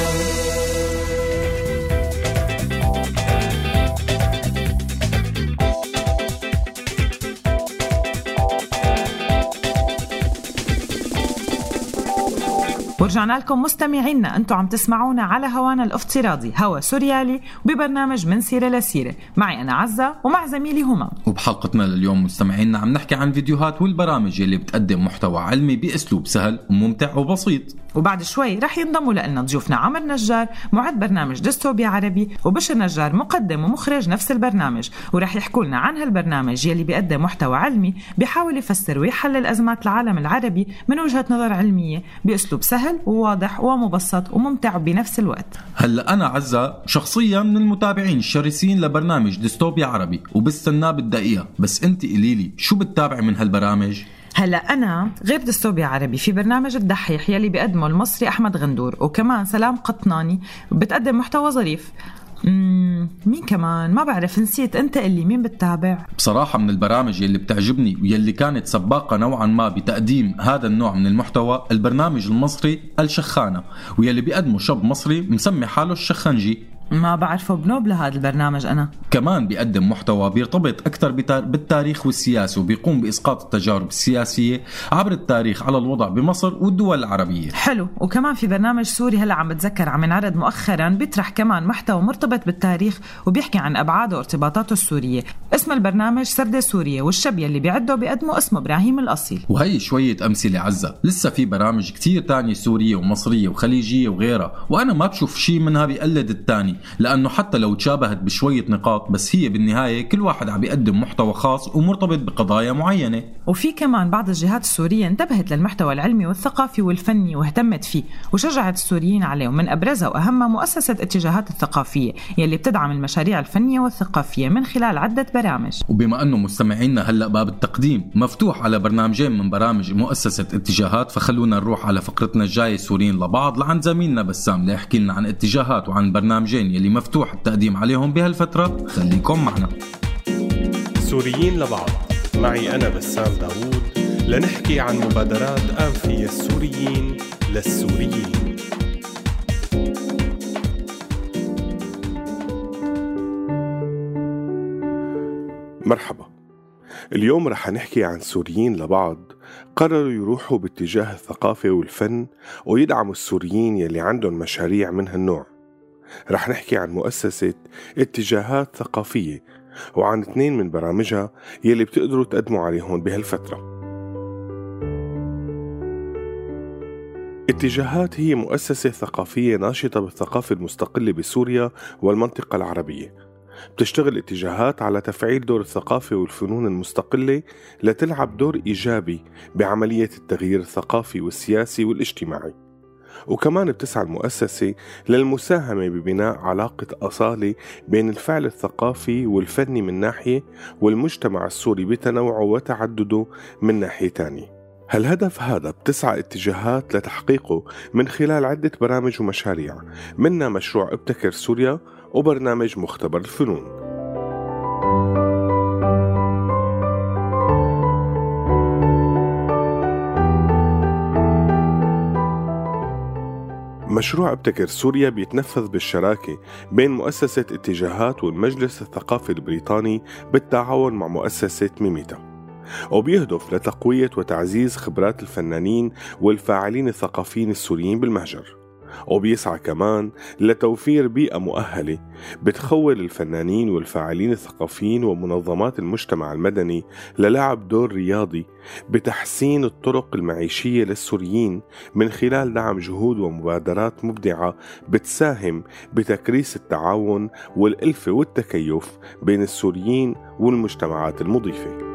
ورجعنا لكم مستمعينا، انتم عم تسمعونا على هوانا الافتراضي هوا سوريالي، وببرنامج من سيرة لسيرة. معي أنا عزة ومع زميلي همام. وبحلقتنا لليوم مستمعينا عم نحكي عن فيديوهات والبرامج اللي بتقدم محتوى علمي بأسلوب سهل وممتع وبسيط. وبعد شوي رح ينضموا لنا ضيوفنا عمر نجار معد برنامج ديستوبيا عربي، وبشر نجار مقدم ومخرج نفس البرنامج، ورح يحكوا لنا عن هالبرنامج يلي بيقدم محتوى علمي بيحاول يفسر ويحلل أزمات العالم العربي من وجهة نظر علمية بأسلوب سهل وواضح ومبسط وممتع بنفس الوقت. هلا أنا عزة شخصيا من المتابعين الشرسين لبرنامج ديستوبيا عربي وبستناه بالدقيقة، بس انت قليلي شو بتتابع من هالبرامج؟ هلا أنا غير ديستوبيا عربي في برنامج الدحيح يلي بيقدمه المصري أحمد غندور، وكمان سلام قطناني بتقدم محتوى ظريف. مم مين كمان ما بعرف، نسيت. انت اللي مين بتتابع؟ بصراحة من البرامج يلي بتعجبني ويلي كانت سباقة نوعا ما بتقديم هذا النوع من المحتوى البرنامج المصري الشخانة، ويلي بيقدمه شاب مصري مسمي حاله الشخنجي. ما بعرفه بنوب لهذا البرنامج أنا. كمان بيقدم محتوى بيرتبط أكثر بالتاريخ والسياسة، وبيقوم بإسقاط التجارب السياسية عبر التاريخ على الوضع بمصر والدول العربية. حلو. وكمان في برنامج سوري هلا عم بتذكر عم ينعرض مؤخرا، بيطرح كمان محتوى مرتبط بالتاريخ وبيحكي عن أبعاده وارتباطاته السورية. اسم البرنامج سردة سورية، والشاب يلي بيعده بيقدمه اسمه إبراهيم الأصيل. وهي شوية أمثلة عزة، لسه في برامج كتير تانية سورية ومصرية وخليجية وغيرها، وأنا ما بشوف شيء منها بيقلد التاني، لأنه حتى لو تشابهت بشوية نقاط، بس هي بالنهاية كل واحد عم بيقدم محتوى خاص ومرتبط بقضايا معينة. وفي كمان بعض الجهات السورية انتبهت للمحتوى العلمي والثقافي والفني واهتمت فيه وشجعت السوريين عليه، ومن أبرزها وأهمها مؤسسة اتجاهات الثقافية يلي بتدعم المشاريع الفنية والثقافية من خلال عدة برامج. وبما أنه مستمعينا هلأ باب التقديم مفتوح على برنامجين من برامج مؤسسة اتجاهات، فخلونا نروح على فقرتنا الجاية سوريين لبعض لعن زميلنا بسام ليحكي لنا عن اتجاهات وعن برنامجين يلي مفتوح التقديم عليهم بهالفترة. خليكم معنا. سوريين لبعض معي أنا بسام داوود لنحكي عن مبادرات أنفية السوريين للسوريين. مرحبا. اليوم رح نحكي عن سوريين لبعض قرروا يروحوا باتجاه الثقافة والفن ويدعموا السوريين يلي عندهم مشاريع من هالنوع. رح نحكي عن مؤسسة اتجاهات ثقافية وعن اثنين من برامجها يلي بتقدروا تقدموا عليهم بهالفترة. اتجاهات هي مؤسسة ثقافية ناشطة بالثقافة المستقلة بسوريا والمنطقة العربية. بتشتغل اتجاهات على تفعيل دور الثقافة والفنون المستقلة لتلعب دور إيجابي بعملية التغيير الثقافي والسياسي والاجتماعي. وكمان بتسعى المؤسسة للمساهمة ببناء علاقة أصالة بين الفعل الثقافي والفني من ناحية والمجتمع السوري بتنوعه وتعدده من ناحية تانية. هالهدف هذا بتسعى اتجاهات لتحقيقه من خلال عدة برامج ومشاريع، منها مشروع ابتكر سوريا وبرنامج مختبر الفنون. مشروع ابتكر سوريا بيتنفذ بالشراكة بين مؤسسة اتجاهات والمجلس الثقافي البريطاني بالتعاون مع مؤسسة ميميتا، وبيهدف لتقوية وتعزيز خبرات الفنانين والفاعلين الثقافيين السوريين بالمهجر، وبيسعى كمان لتوفير بيئة مؤهلة بتخول الفنانين والفاعلين الثقافيين ومنظمات المجتمع المدني للعب دور رياضي بتحسين الطرق المعيشية للسوريين من خلال دعم جهود ومبادرات مبدعة بتساهم بتكريس التعاون والألفة والتكيف بين السوريين والمجتمعات المضيفة.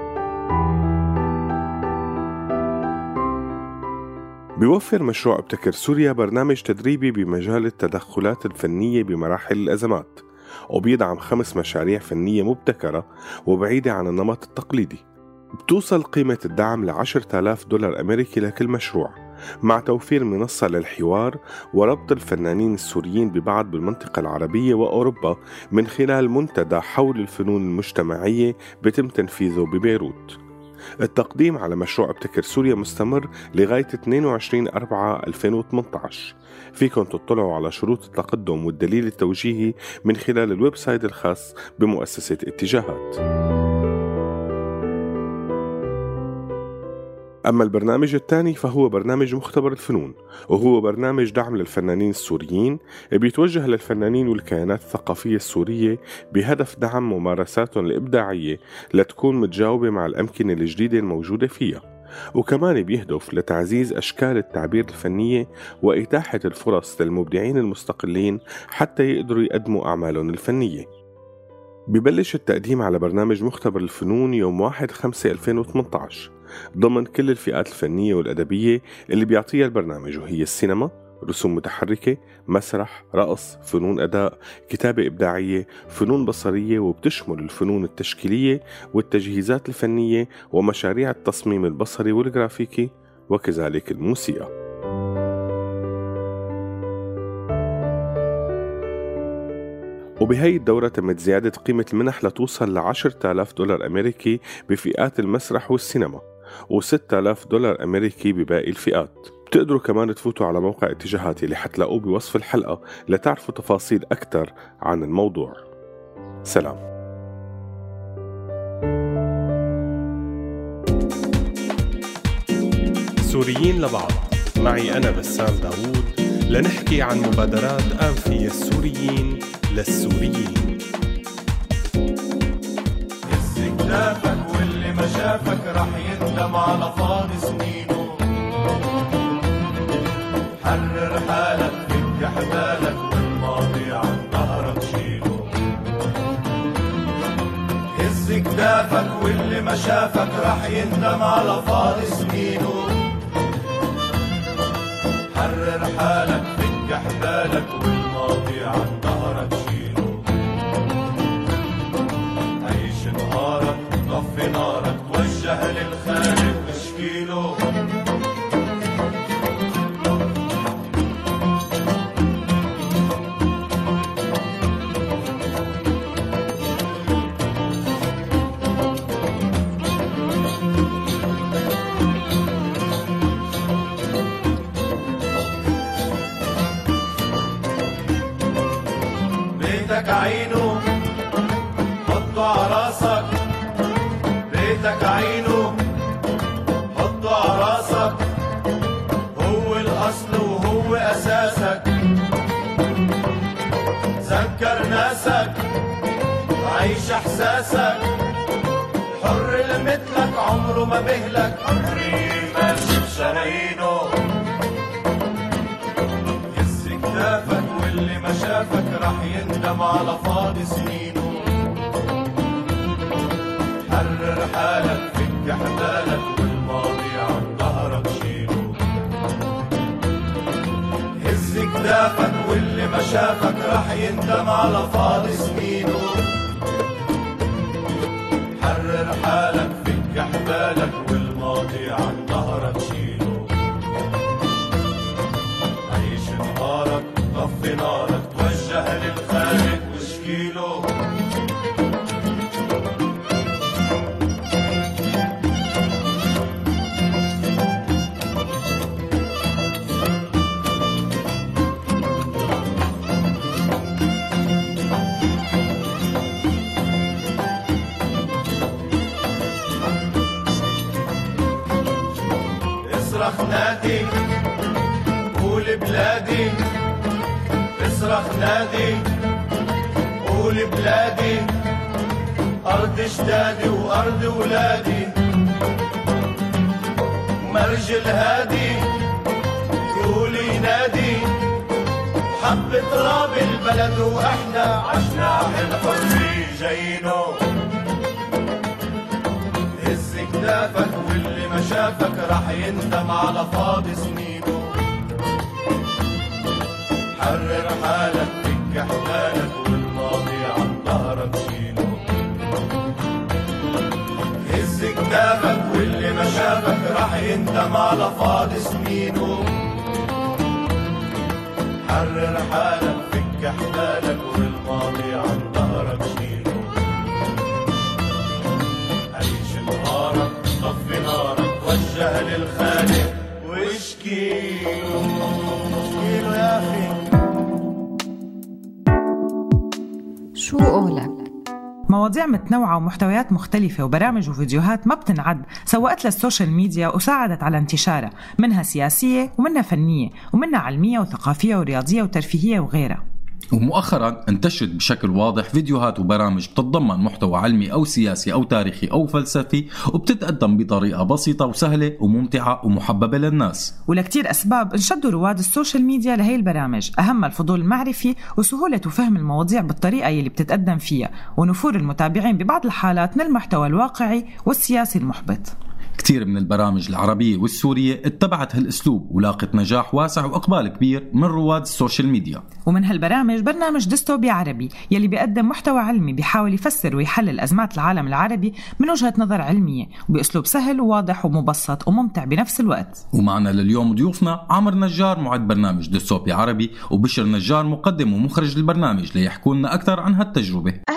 بيوفر مشروع ابتكر سوريا برنامج تدريبي بمجال التدخلات الفنية بمراحل الأزمات، وبيدعم خمس مشاريع فنية مبتكرة وبعيدة عن النمط التقليدي. بتوصل قيمة الدعم لعشرة آلاف دولار أمريكي لكل مشروع، مع توفير منصة للحوار وربط الفنانين السوريين ببعض بالمنطقة العربية وأوروبا من خلال منتدى حول الفنون المجتمعية بتم تنفيذه ببيروت. التقديم على مشروع ابتكر سوريا مستمر لغاية اثنين وعشرين أربعة ألفين وثمانية عشر. فيكم تطلعوا على شروط التقدم والدليل التوجيهي من خلال الويب سايت الخاص بمؤسسة اتجاهات. أما البرنامج الثاني فهو برنامج مختبر الفنون، وهو برنامج دعم للفنانين السوريين بيتوجه للفنانين والكيانات الثقافية السورية بهدف دعم ممارساتهم الإبداعية لتكون متجاوبة مع الأمكنة الجديدة الموجودة فيها، وكمان بيهدف لتعزيز أشكال التعبير الفنية وإتاحة الفرص للمبدعين المستقلين حتى يقدروا يقدموا أعمالهم الفنية. ببلش التقديم على برنامج مختبر الفنون يوم واحد خمسة ألفين وثمانية عشر ضمن كل الفئات الفنية والأدبية اللي بيعطيها البرنامج، وهي السينما، رسوم متحركة، مسرح، رقص، فنون أداء، كتابة إبداعية، فنون بصرية، وبتشمل الفنون التشكيلية والتجهيزات الفنية ومشاريع التصميم البصري والجرافيكي وكذلك الموسيقى. وبهي الدورة تمت زيادة قيمة المنح لتوصل لعشرة آلاف دولار أمريكي بفئات المسرح والسينما، وستة آلاف دولار أمريكي بباقي الفئات. بتقدروا كمان تفوتوا على موقع اتجاهاتي اللي حتلاقوه بوصف الحلقة لتعرفوا تفاصيل أكتر عن الموضوع. سلام. سوريين لبعض، معي أنا بسام داوود، لنحكي عن مبادرات أنفية السوريين للسوريين. هز كتافك واللي ما شافك رح يندم على فاضي سنينه. حرر حالك فك حبالك والماضي عن ظهرك شيله. هز كتافك واللي ما شافك رح يندم على فاضي سنينه. حرر حالك فك حبالك والماضي عن ظهرك شيله. عيش نهارك طفي نارك توجه للخالق اشكيله. بيتك عينه حطه عراسك. بيتك عينه حطه عراسك. هو الأصل وهو أساسك. ذكر ناسك عيش إحساسك. حر لمثلك عمره ما بهلك. حرية ماشي بشرايينه. هز كتافك واللي ما شافك رح يندم على فاضي سنينه. حرر حالك فك حبالك والماضي عن ظهرك شيله. هز كتافك واللي ما شافك رح يندم على فاضي سنينه. حرر حالك فك حبالك والماضي عن ظهرك شيله. عيش نهارك طفي نارك توجه للخالق واشكيله. اصرخ نادي قول بلادي. اصرخ نادي قول بلادي. أرض اجدادي وأرض ولادي. مرج الهادي يقول ينادي. حب تراب البلد وإحنا عشنا عالحرية جايينه. هز كتافك واللي ما شافك رح يندم على فاضي سنينه. حرر حالك فك حبالك والماضي عن ظهرك شيله. هز كتافك واللي ما شافك رح يندم على فاضي سنينه. حرر حالك فك حبالك والماضي عن ظهرك شيله. عيش نهارك طفي نارك وجه للخالق واشكيله. اشكيله يا أخي. شو قولك؟ مواضيع متنوعة ومحتويات مختلفة وبرامج وفيديوهات ما بتنعد سوقت للسوشيال ميديا وساعدت على انتشارها، منها سياسية ومنها فنية ومنها علمية وثقافية ورياضية وترفيهية وغيرها. ومؤخرا انتشرت بشكل واضح فيديوهات وبرامج بتتضمن محتوى علمي أو سياسي أو تاريخي أو فلسفي، وبتتقدم بطريقة بسيطة وسهلة وممتعة ومحببة للناس. ولكتير أسباب انشدوا رواد السوشيال ميديا لهي البرامج، أهم الفضول المعرفي وسهولة وفهم المواضيع بالطريقة يلي بتتقدم فيها، ونفور المتابعين ببعض الحالات من المحتوى الواقعي والسياسي المحبط. كتير من البرامج العربية والسورية اتبعت هالاسلوب ولاقت نجاح واسع واقبال كبير من رواد السوشيال ميديا. ومن هالبرامج برنامج ديستوبيا عربي يلي بيقدم محتوى علمي بيحاول يفسر ويحلل ازمات العالم العربي من وجهة نظر علمية وباسلوب سهل وواضح ومبسط وممتع بنفس الوقت. ومعنا لليوم ضيوفنا عمر نجار معد برنامج ديستوبيا عربي وبشر نجار مقدم ومخرج البرنامج ليحكوا لنا اكثر عن هالتجربة. أهلا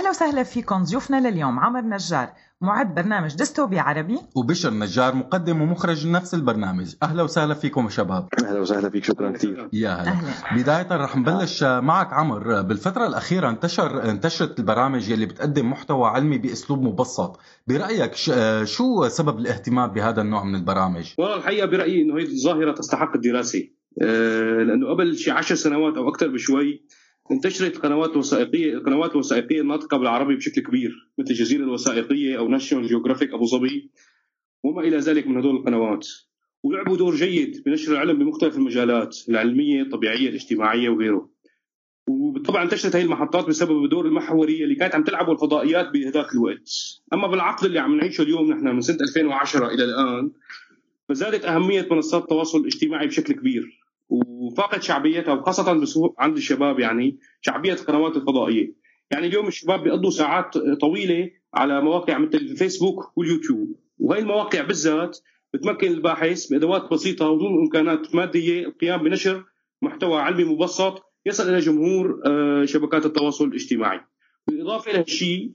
أهلا وسهلا فيكم. ضيوفنا لليوم عمر نجار معد برنامج ديستوبيا عربي، وبشر نجار مقدم ومخرج نفس البرنامج. أهلا وسهلا فيكم يا شباب. أهلا وسهلا فيك، شكرا كثير. يا هلا. بداية رح نبلش معك عمر. بالفترة الأخيرة انتشر انتشرت البرامج يلي بتقدم محتوى علمي بأسلوب مبسط. برأيك شو سبب الاهتمام بهذا النوع من البرامج؟ والله الحقيقة برأيي إنه هي الظاهرة تستحق الدراسة، لأنه قبل شي عشر سنوات أو أكثر بشوي انتشرت القنوات الوثائقية القنوات الوثائقية الناطقة بالعربي بشكل كبير، مثل الجزيرة الوثائقية أو ناشيونال جيوغرافيك أبو ظبي وما إلى ذلك من هذول القنوات، ولعبوا دور جيد بنشر العلم بمختلف المجالات العلمية الطبيعية الاجتماعية وغيره. وطبعا انتشرت هذه المحطات بسبب الدور المحوري اللي كانت عم تلعبه الفضائيات بهذاك الوقت. أما بالعقد اللي عم نعيشه اليوم نحن من سنة ألفين وعشرة إلى الآن، فزادت أهمية منصات التواصل الاجتماعي بشكل كبير، وفاقت شعبيتها وخاصة بسوق عند الشباب، يعني شعبية القنوات الفضائية. يعني اليوم الشباب بيقضوا ساعات طويلة على مواقع مثل الفيسبوك واليوتيوب، وهي المواقع بالذات بتمكن الباحث بأدوات بسيطة وضمن إمكانات مادية القيام بنشر محتوى علمي مبسط يصل إلى جمهور شبكات التواصل الاجتماعي. بالإضافة إلى هالشيء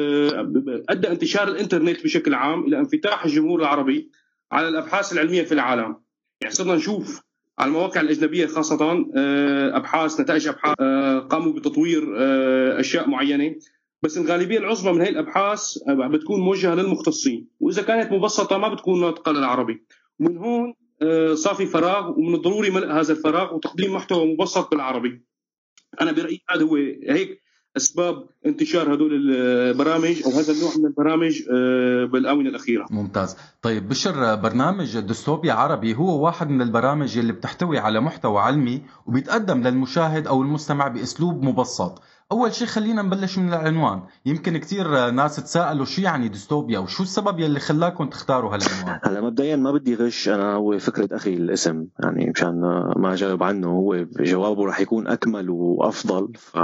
أدى انتشار الإنترنت بشكل عام إلى انفتاح الجمهور العربي على الأبحاث العلمية في العالم. يعني صرنا نشوف على المواقع الأجنبية خاصة أبحاث نتائج أبحاث قاموا بتطوير أشياء معينة، بس الغالبية العظمى من هاي الأبحاث بتكون موجهة للمختصين، وإذا كانت مبسطة ما بتكون ناطقة للعربي. ومن هون صافي فراغ، ومن الضروري ملء هذا الفراغ وتقديم محتوى مبسط بالعربي. أنا برأيي هذا هو هيك أسباب انتشار هدول البرامج أو هذا النوع من البرامج بالآونة الأخيرة. ممتاز. طيب بشر، برنامج ديستوبيا عربي هو واحد من البرامج اللي بتحتوي على محتوى علمي وبيتقدم للمشاهد أو المستمع بأسلوب مبسط. أول شيء خلينا نبلش من العنوان. يمكن كتير ناس تساءلوا شو يعني ديستوبيا وشو السبب يلي خلاكم تختاروا هالعنوان. هلا مبدئيا ما بدي غش، أنا هو فكرة أخي الاسم، يعني مشان ما أجاوب عنه هو جوابه رح يكون أكمل وأفضل. ف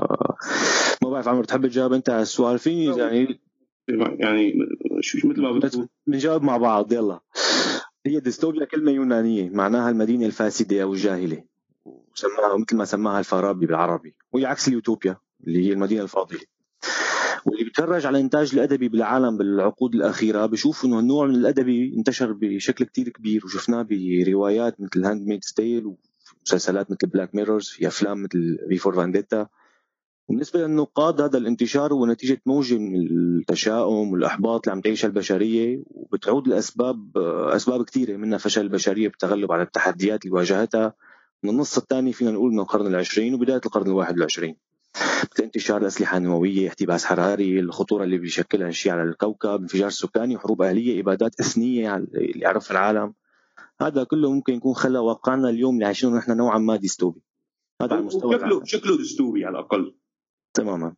ما بعرف عمر تحب تجاوب أنت على السؤال فيني؟ يعني يعني شو مثل ما بدك بنجاوب مع بعض. يلا. هي ديستوبيا كلمة يونانية معناها المدينة الفاسدة أو الجاهلة، وسماها مثل ما سماها الفارابي بالعربي، وهي عكس اليوتوبيا اللي هي المدينة الفاضلة. واللي بيتفرج على الإنتاج الأدبي بالعالم بالعقود الأخيرة بيشوف إنه النوع من الأدبي انتشر بشكل كتير كبير، وشفناه بروايات مثل هاند ميد ستيل، ومسلسلات مثل بلاك ميرورز، في أفلام مثل في فور فانديتا. بالنسبة للنقاد هذا الانتشار هو نتيجة موجة من التشاؤم والإحباط اللي عم تعيشها البشرية، وبتعود لأسباب أسباب كتيرة، منها فشل البشرية بالتغلب على التحديات اللي واجهتها من النص الثاني فينا نقول من القرن العشرين وبداية القرن الواحد والعشرين، مثل انتشار الأسلحة النووية، احتباس حراري، الخطورة اللي بيشكلها الشيء على الكوكب، انفجار سكاني، وحروب أهلية، إبادات إثنية اللي يعرفها العالم. هذا كله ممكن يكون خلى واقعنا اليوم اللي عايشينه نحن نوعا ما ديستوبي. هذا على المستوى شكله شكله ديستوبي على الأقل. تماما.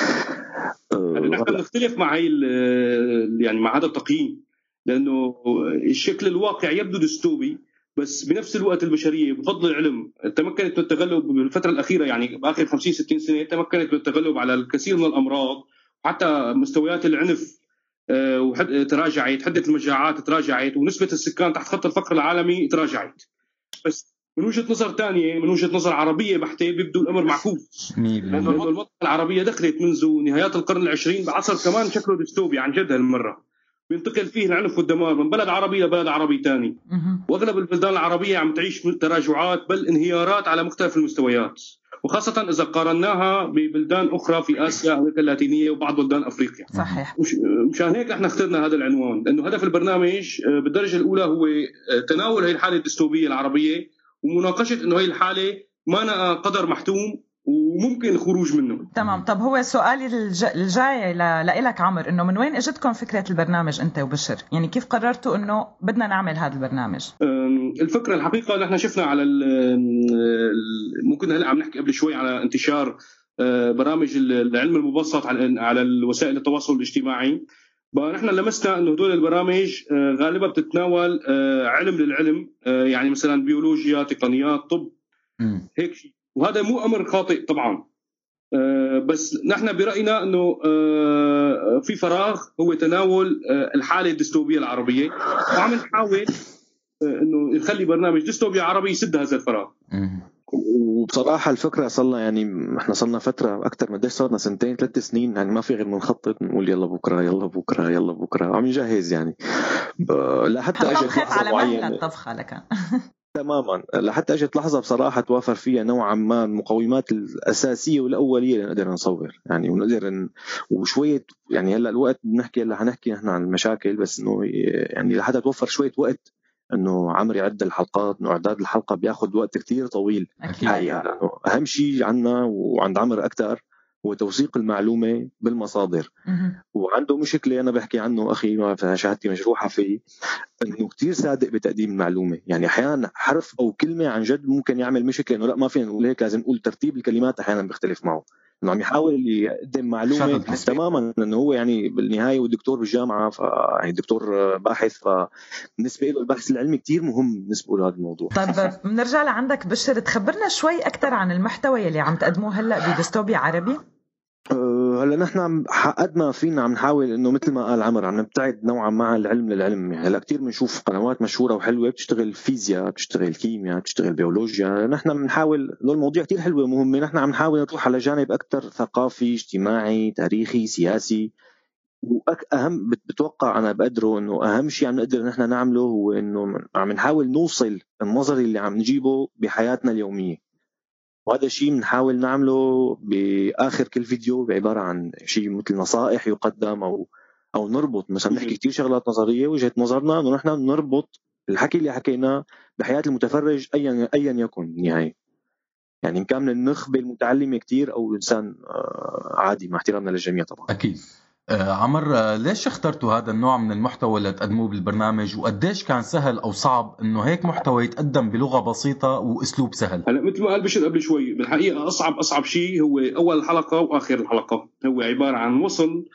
نحن نختلف مع هاي يعني مع هذا التقييم، لأنه الشكل الواقع يبدو ديستوبي، بس بنفس الوقت البشرية بفضل العلم تمكنت من التغلب بالفترة الأخيرة، يعني بآخر خمسين ستين سنة تمكنت من التغلب على الكثير من الأمراض، حتى مستويات العنف تراجعت، حدة المجاعات تراجعت، ونسبة السكان تحت خط الفقر العالمي تراجعت. بس من وجهة نظر تانية، من وجهة نظر عربية بحتة، بيبدو الأمر معكوس، لأنه المنطقة العربية دخلت منذ نهايات القرن العشرين بعصر كمان شكله ديستوبي عن جد هالمرة، بينتقل فيه العنف والدمار من بلد عربي لبلد عربي تاني. واغلب البلدان العربيه عم تعيش تراجعات بل انهيارات على مختلف المستويات، وخاصه اذا قارناها ببلدان اخرى في اسيا، امريكا اللاتينيه، وبعض بلدان افريقيا. صحيح. مشان هيك احنا اخترنا هذا العنوان، لانه هدف البرنامج بالدرجه الاولى هو تناول هي الحاله الديستوبيه العربيه ومناقشه انه هي الحاله ما قدر محتوم وممكن الخروج منه. تمام. طب هو سؤالي الج... الجاي ل... لإلك عمر، إنه من وين إجتكم فكرة البرنامج أنت وبشر؟ يعني كيف قررتوا إنه بدنا نعمل هذا البرنامج؟ الفكرة الحقيقة نحن شفنا على ال... ممكن هلا عم نحكي قبل شوي على انتشار برامج العلم المبسط على على الوسائل التواصل الاجتماعي. نحن لمسنا إنه هدول البرامج غالبا بتتناول علم للعلم، يعني مثلا بيولوجيا، تقنيات، طب، هيك شيء. وهذا مو أمر خاطئ طبعا، أه بس نحن برأينا أنه أه في فراغ هو تناول أه الحالة الديستوبية العربية، وعم نحاول أه أنه نخلي برنامج ديستوبيا عربي يسد هذا الفراغ. وبصراحة الفكرة صلنا يعني احنا صلنا فترة أكتر من قديش صارنا سنتين ثلاث سنين يعني ما في غير منخطط نقول يلا بكرة يلا بكرة يلا بكرة عم نجهز يعني لحتى أجت لحظة معينة الطبخة لك تماما لحتى أجت لحظة بصراحة توافر فيها نوعا ما المقومات الأساسية والأولية لنقدر نصور يعني ونقدر ن... وشوية يعني هلا الوقت بنحكي هلا حنحكي نحن عن المشاكل بس إنه يعني لحتى توفر شوية وقت انه عمر يعد الحلقات انه اعداد الحلقه بياخذ وقت كتير طويل حقيقه. اهم شيء عندنا وعند عمر اكثر هو توثيق المعلومه بالمصادر. وعنده مشكله انا بحكي عنه اخي ما شهادتي مجروحه فيه انه كتير صادق بتقديم المعلومه يعني احيانا حرف او كلمه عن جد ممكن يعمل مشكله انه لا ما فينا نقول هيك لازم نقول ترتيب الكلمات احيانا بيختلف معه انه عم يحاول يقدم معلومه تماما انه هو يعني بالنهايه والدكتور بالجامعه ف يعني دكتور باحث فبالنسبه له البحث العلمي كتير مهم بالنسبه له هذا الموضوع. طيب بنرجع لعندك بشر تخبرنا شوي اكثر عن المحتوى اللي عم تقدموه هلا بديستوبيا عربي. هلا نحن قد ما فينا عم نحاول انه مثل ما قال عمر عم نبتعد نوعا ما عن العلم للعلم يعني هلا كثير بنشوف قنوات مشهوره وحلوه بتشتغل فيزياء بتشتغل كيمياء بتشتغل بيولوجيا نحن بنحاول له المواضيع كثير حلوه ومهمه نحن عم نحاول نروح على جانب اكثر ثقافي اجتماعي تاريخي سياسي واهم بتوقع انا بقدره انه اهم شيء عم نقدر نحن نعمله هو انه عم نحاول نوصل النظري اللي عم نجيبه بحياتنا اليوميه وهذا الشيء بنحاول نعمله بآخر كل فيديو بعبارة عن شيء مثل نصائح يقدم أو أو نربط مثلا نحكي كتير شغلات نظرية وجهة نظرنا إنه نحن نربط الحكي اللي حكيناه بحياة المتفرج أيا أيا يكن يعني يعني إن كان من النخبة المتعلمة كتير أو إنسان عادي مع احترامنا للجميع طبعا. أكيد. آه عمر آه ليش اخترتوا هذا النوع من المحتوى اللي تقدموه بالبرنامج وقديش كان سهل أو صعب إنه هيك محتوى يتقدم بلغة بسيطة وأسلوب سهل؟ هلا مثل ما قال بشر قبل شوي بالحقيقة أصعب أصعب شيء هو أول الحلقة وآخر الحلقة هو عبارة عن وصل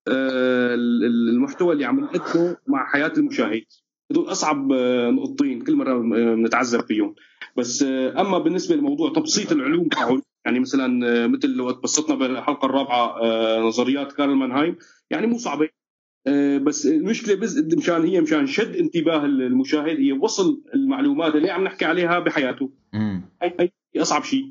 آه المحتوى اللي عم نقدمه مع حياة المشاهد. هذول أصعب آه نقطتين كل مرة بنتعذب فيهم بس آه أما بالنسبة لموضوع تبسيط العلوم يعني مثلا مثل لو تبسطنا بالحلقه الرابعه نظريات كارل مانهايم يعني مو صعبه بس المشكله بس مشان هي مشان شد انتباه المشاهد هي وصل المعلومات اللي عم نحكي عليها بحياته. هي اصعب شيء.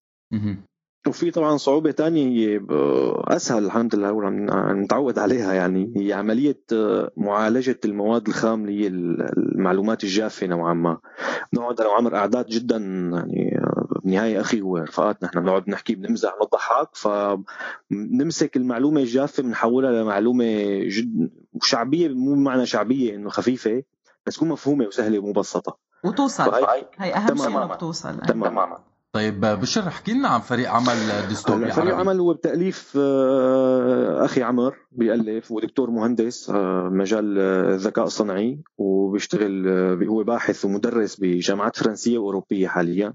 وفي طبعا صعوبة تانية هي أسهل الحمد لله وعم نتعود عليها يعني هي عملية معالجة المواد الخام اللي هي المعلومات الجافة نوعا ما. نقعد أنا وعمر أعداد جدا يعني بالنهاية أخي ورفقاتنا نحن بنقعد نحكي بنمزح نضحك فنمسك المعلومة الجافة بنحولها لمعلومة جد شعبية مو بمعنى شعبية إنه خفيفة بس تكون مفهومة وسهلة ومبسطة وتوصل. هي أهم شيء إنه بتوصل. تماما. طيب بشر احكي لنا عن فريق عمل ديستوبيا فريق عربي. عمل هو بتأليف أخي عمر بيألف ودكتور مهندس مجال الذكاء الصناعي وبيشتغل هو باحث ومدرس بجامعات فرنسية وأوروبية حاليا.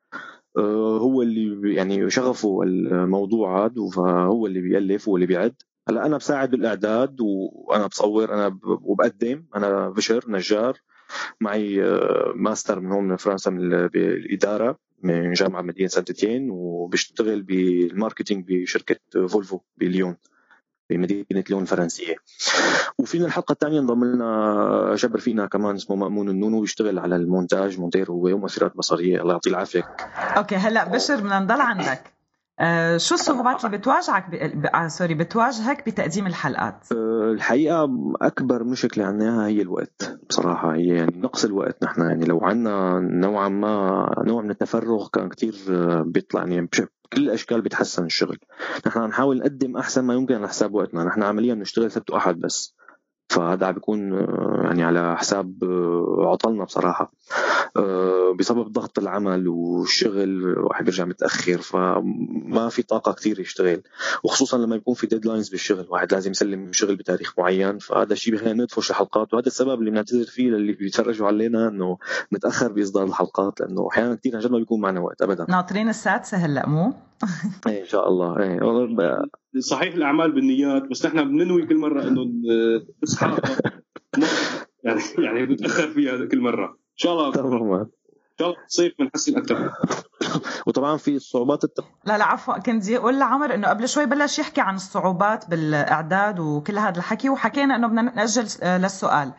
هو اللي يعني شغفه الموضوع هذا فهو اللي بيألف واللي بيعد. هلا أنا بساعد بالإعداد وأنا بصور أنا وبقدم أنا بشر نجار معي ماستر من هون من فرنسا من بالإدارة من جامعة مدينة سانتيتيان وبشتغل بالماركتينج بشركة فولفو بليون بمدينة ليون الفرنسية. وفينا الحلقة الثانية انضم لنا شاب رفيقنا كمان اسمه مأمون النونو بيشتغل على المونتاج مونتير ومؤثرات بصرية الله يعطيه العافية. أوكي هلا بشر بدنا نضل عندك آه شو الصعوبات اللي بتواجهك ب... ب... آه سوري بتواجهك بتقديم الحلقات؟ أه الحقيقة أكبر مشكلة عندنا هي الوقت بصراحة هي يعني نقص الوقت. نحن يعني لو عنا نوعا ما نوع من التفرغ كان كتير بيطلع يعني بكل الأشكال بيتحسن الشغل. نحن نحاول نقدم أحسن ما يمكن على حساب وقتنا. نحن عمليا بنشتغل سبت وأحد بس فهذا بيكون يعني على حساب عطلنا بصراحة بسبب ضغط العمل والشغل واحد بيرجع متأخر فما في طاقة كتير يشتغل وخصوصا لما يكون في ديدلاينز بالشغل واحد لازم يسلم شغل بتاريخ معين فهذا الشيء بيخلينا ندفش الحلقات وهذا السبب اللي بنعتذر فيه للي بيتفرجوا علينا انه نتأخر بإصدار الحلقات لأنه أحيانا كتير عن جد ما بيكون معنا وقت أبدا. ناطرين السادسة هلا مو؟ إيه إن شاء الله. إيه صحيح الأعمال بالنيات بس نحن بننوي كل مرة إنه نصحى يعني يعني بنتأخر فيها كل مرة إن شاء الله. تمام. إن شاء الله صيف بنحسن أكثر. وطبعا في الصعوبات الت... لا لا عفوا كنت بدي أقول لعمر إنه قبل شوي بلش يحكي عن الصعوبات بالإعداد وكل هذا الحكي وحكينا إنه بدنا نأجل للسؤال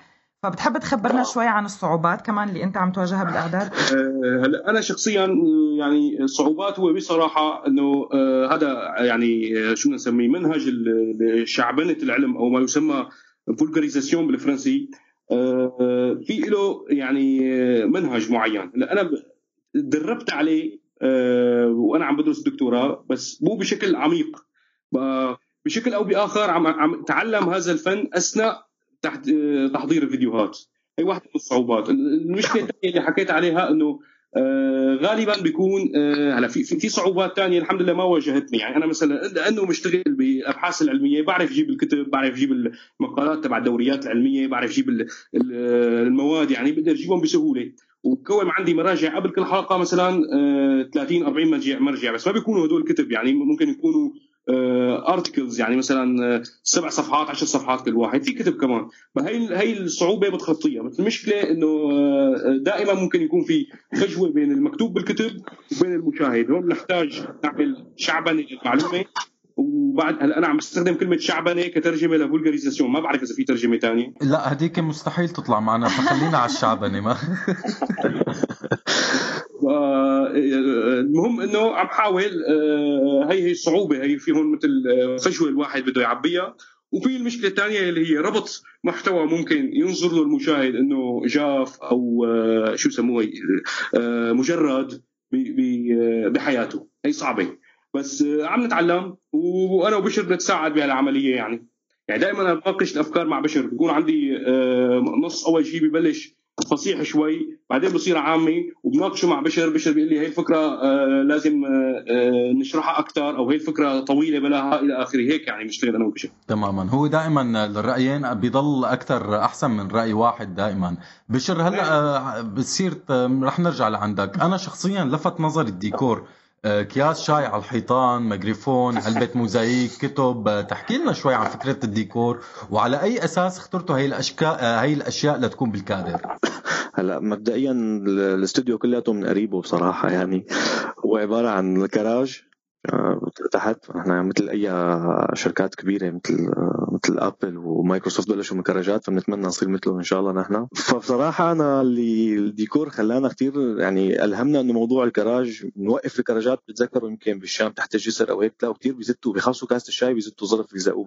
فبتحب تخبرنا شوي عن الصعوبات كمان اللي انت عم تواجهها بالاعداد؟ هلا انا شخصيا يعني الصعوبات هو بصراحه انه هذا يعني شو نسميه منهج شعبنه العلم او ما يسمى فولغاريزاسيون بالفرنسي. في له يعني منهج معين انا دربت عليه وانا عم بدرس دكتوراه، بس مو بشكل عميق، بشكل او باخر عم عم تعلم هذا الفن اثناء تحت تحضير الفيديوهات. هي واحدة من الصعوبات. المشكلة الثانية اللي حكيت عليها انه آه غالبا بيكون آه هلا في في صعوبات ثانية الحمد لله ما واجهتني. يعني انا مثلا لانه مشتغل بالابحاث العلمية بعرف اجيب الكتب، بعرف اجيب المقالات تبع الدوريات العلمية، بعرف اجيب المواد، يعني بقدر اجيبهم بسهولة. وكون عندي مراجع قبل كل حلقة مثلا آه ثلاثين أربعين مرجع مرجع بس ما بيكونوا هدول الكتب، يعني ممكن يكونوا ارتكلز يعني مثلا سبع صفحات عشر صفحات كل واحد، في كتب كمان. فهي هي الصعوبه بتخطيها. بس المشكله انه دائما ممكن يكون في فجوه بين المكتوب بالكتب وبين المشاهد. هون نحتاج نعمل شعبنه للمعلومه. وبعد هلا انا عم بستخدم كلمه شعبنه كترجمه لفولغاريزاسيون، ما بعرف اذا في ترجمه ثانيه. لا هديك مستحيل تطلع معنا، فخلينا على الشعبنه. ما المهم انه عم حاول هي هي الصعوبه، هي في هون مثل فجوه الواحد بده يعبيها. وفي المشكله الثانيه اللي هي ربط محتوى ممكن ينظر له المشاهد انه جاف او شو يسموه مجرد بحياته. هي صعبه بس عم نتعلم، وانا وبشر بنتساعد بهالعمليه. يعني يعني دائما بناقش الافكار مع بشر. بيكون عندي نص اول شيء ببلش فصيح شوي، بعدين بصير عامي وبناقشه مع بشر. بشر بيقول لي هي الفكره آه لازم آه نشرحها اكثر، او هي الفكره طويله بلاها الى اخره. هيك يعني بنشتغل انا وبشر. تماما. هو دائما الرايين بيضل اكثر احسن من راي واحد دائما. بشر هلا آه بتصير رح نرجع لعندك. انا شخصيا لفت نظري الديكور، اكياس شاي على الحيطان، ميكروفون، علبة موزايك، كتب. تحكي لنا شوي عن فكرة الديكور وعلى أي أساس اخترتوا هاي الأشكال هاي الأشياء لتكون بالكادر؟ هلا مبدئيا الاستوديو كلياته من قريبه بصراحة. يعني هو عبارة عن كراج تحت. احنا مثل اي شركات كبيره مثل مثل ابل ومايكروسوفت بلشوا من كراجات، فبنتمنى نصير مثلهم ان شاء الله نحن. فبصراحه انا اللي الديكور خلانا كتير يعني الهمنا انه موضوع الكراج نوقف الكراجات. بتذكروا يمكن بالشام تحت الجسر او هيك تلاقوا كتير بيزتوا بيخلصوا كاسه الشاي بيزتوا ظرف بيلزقوه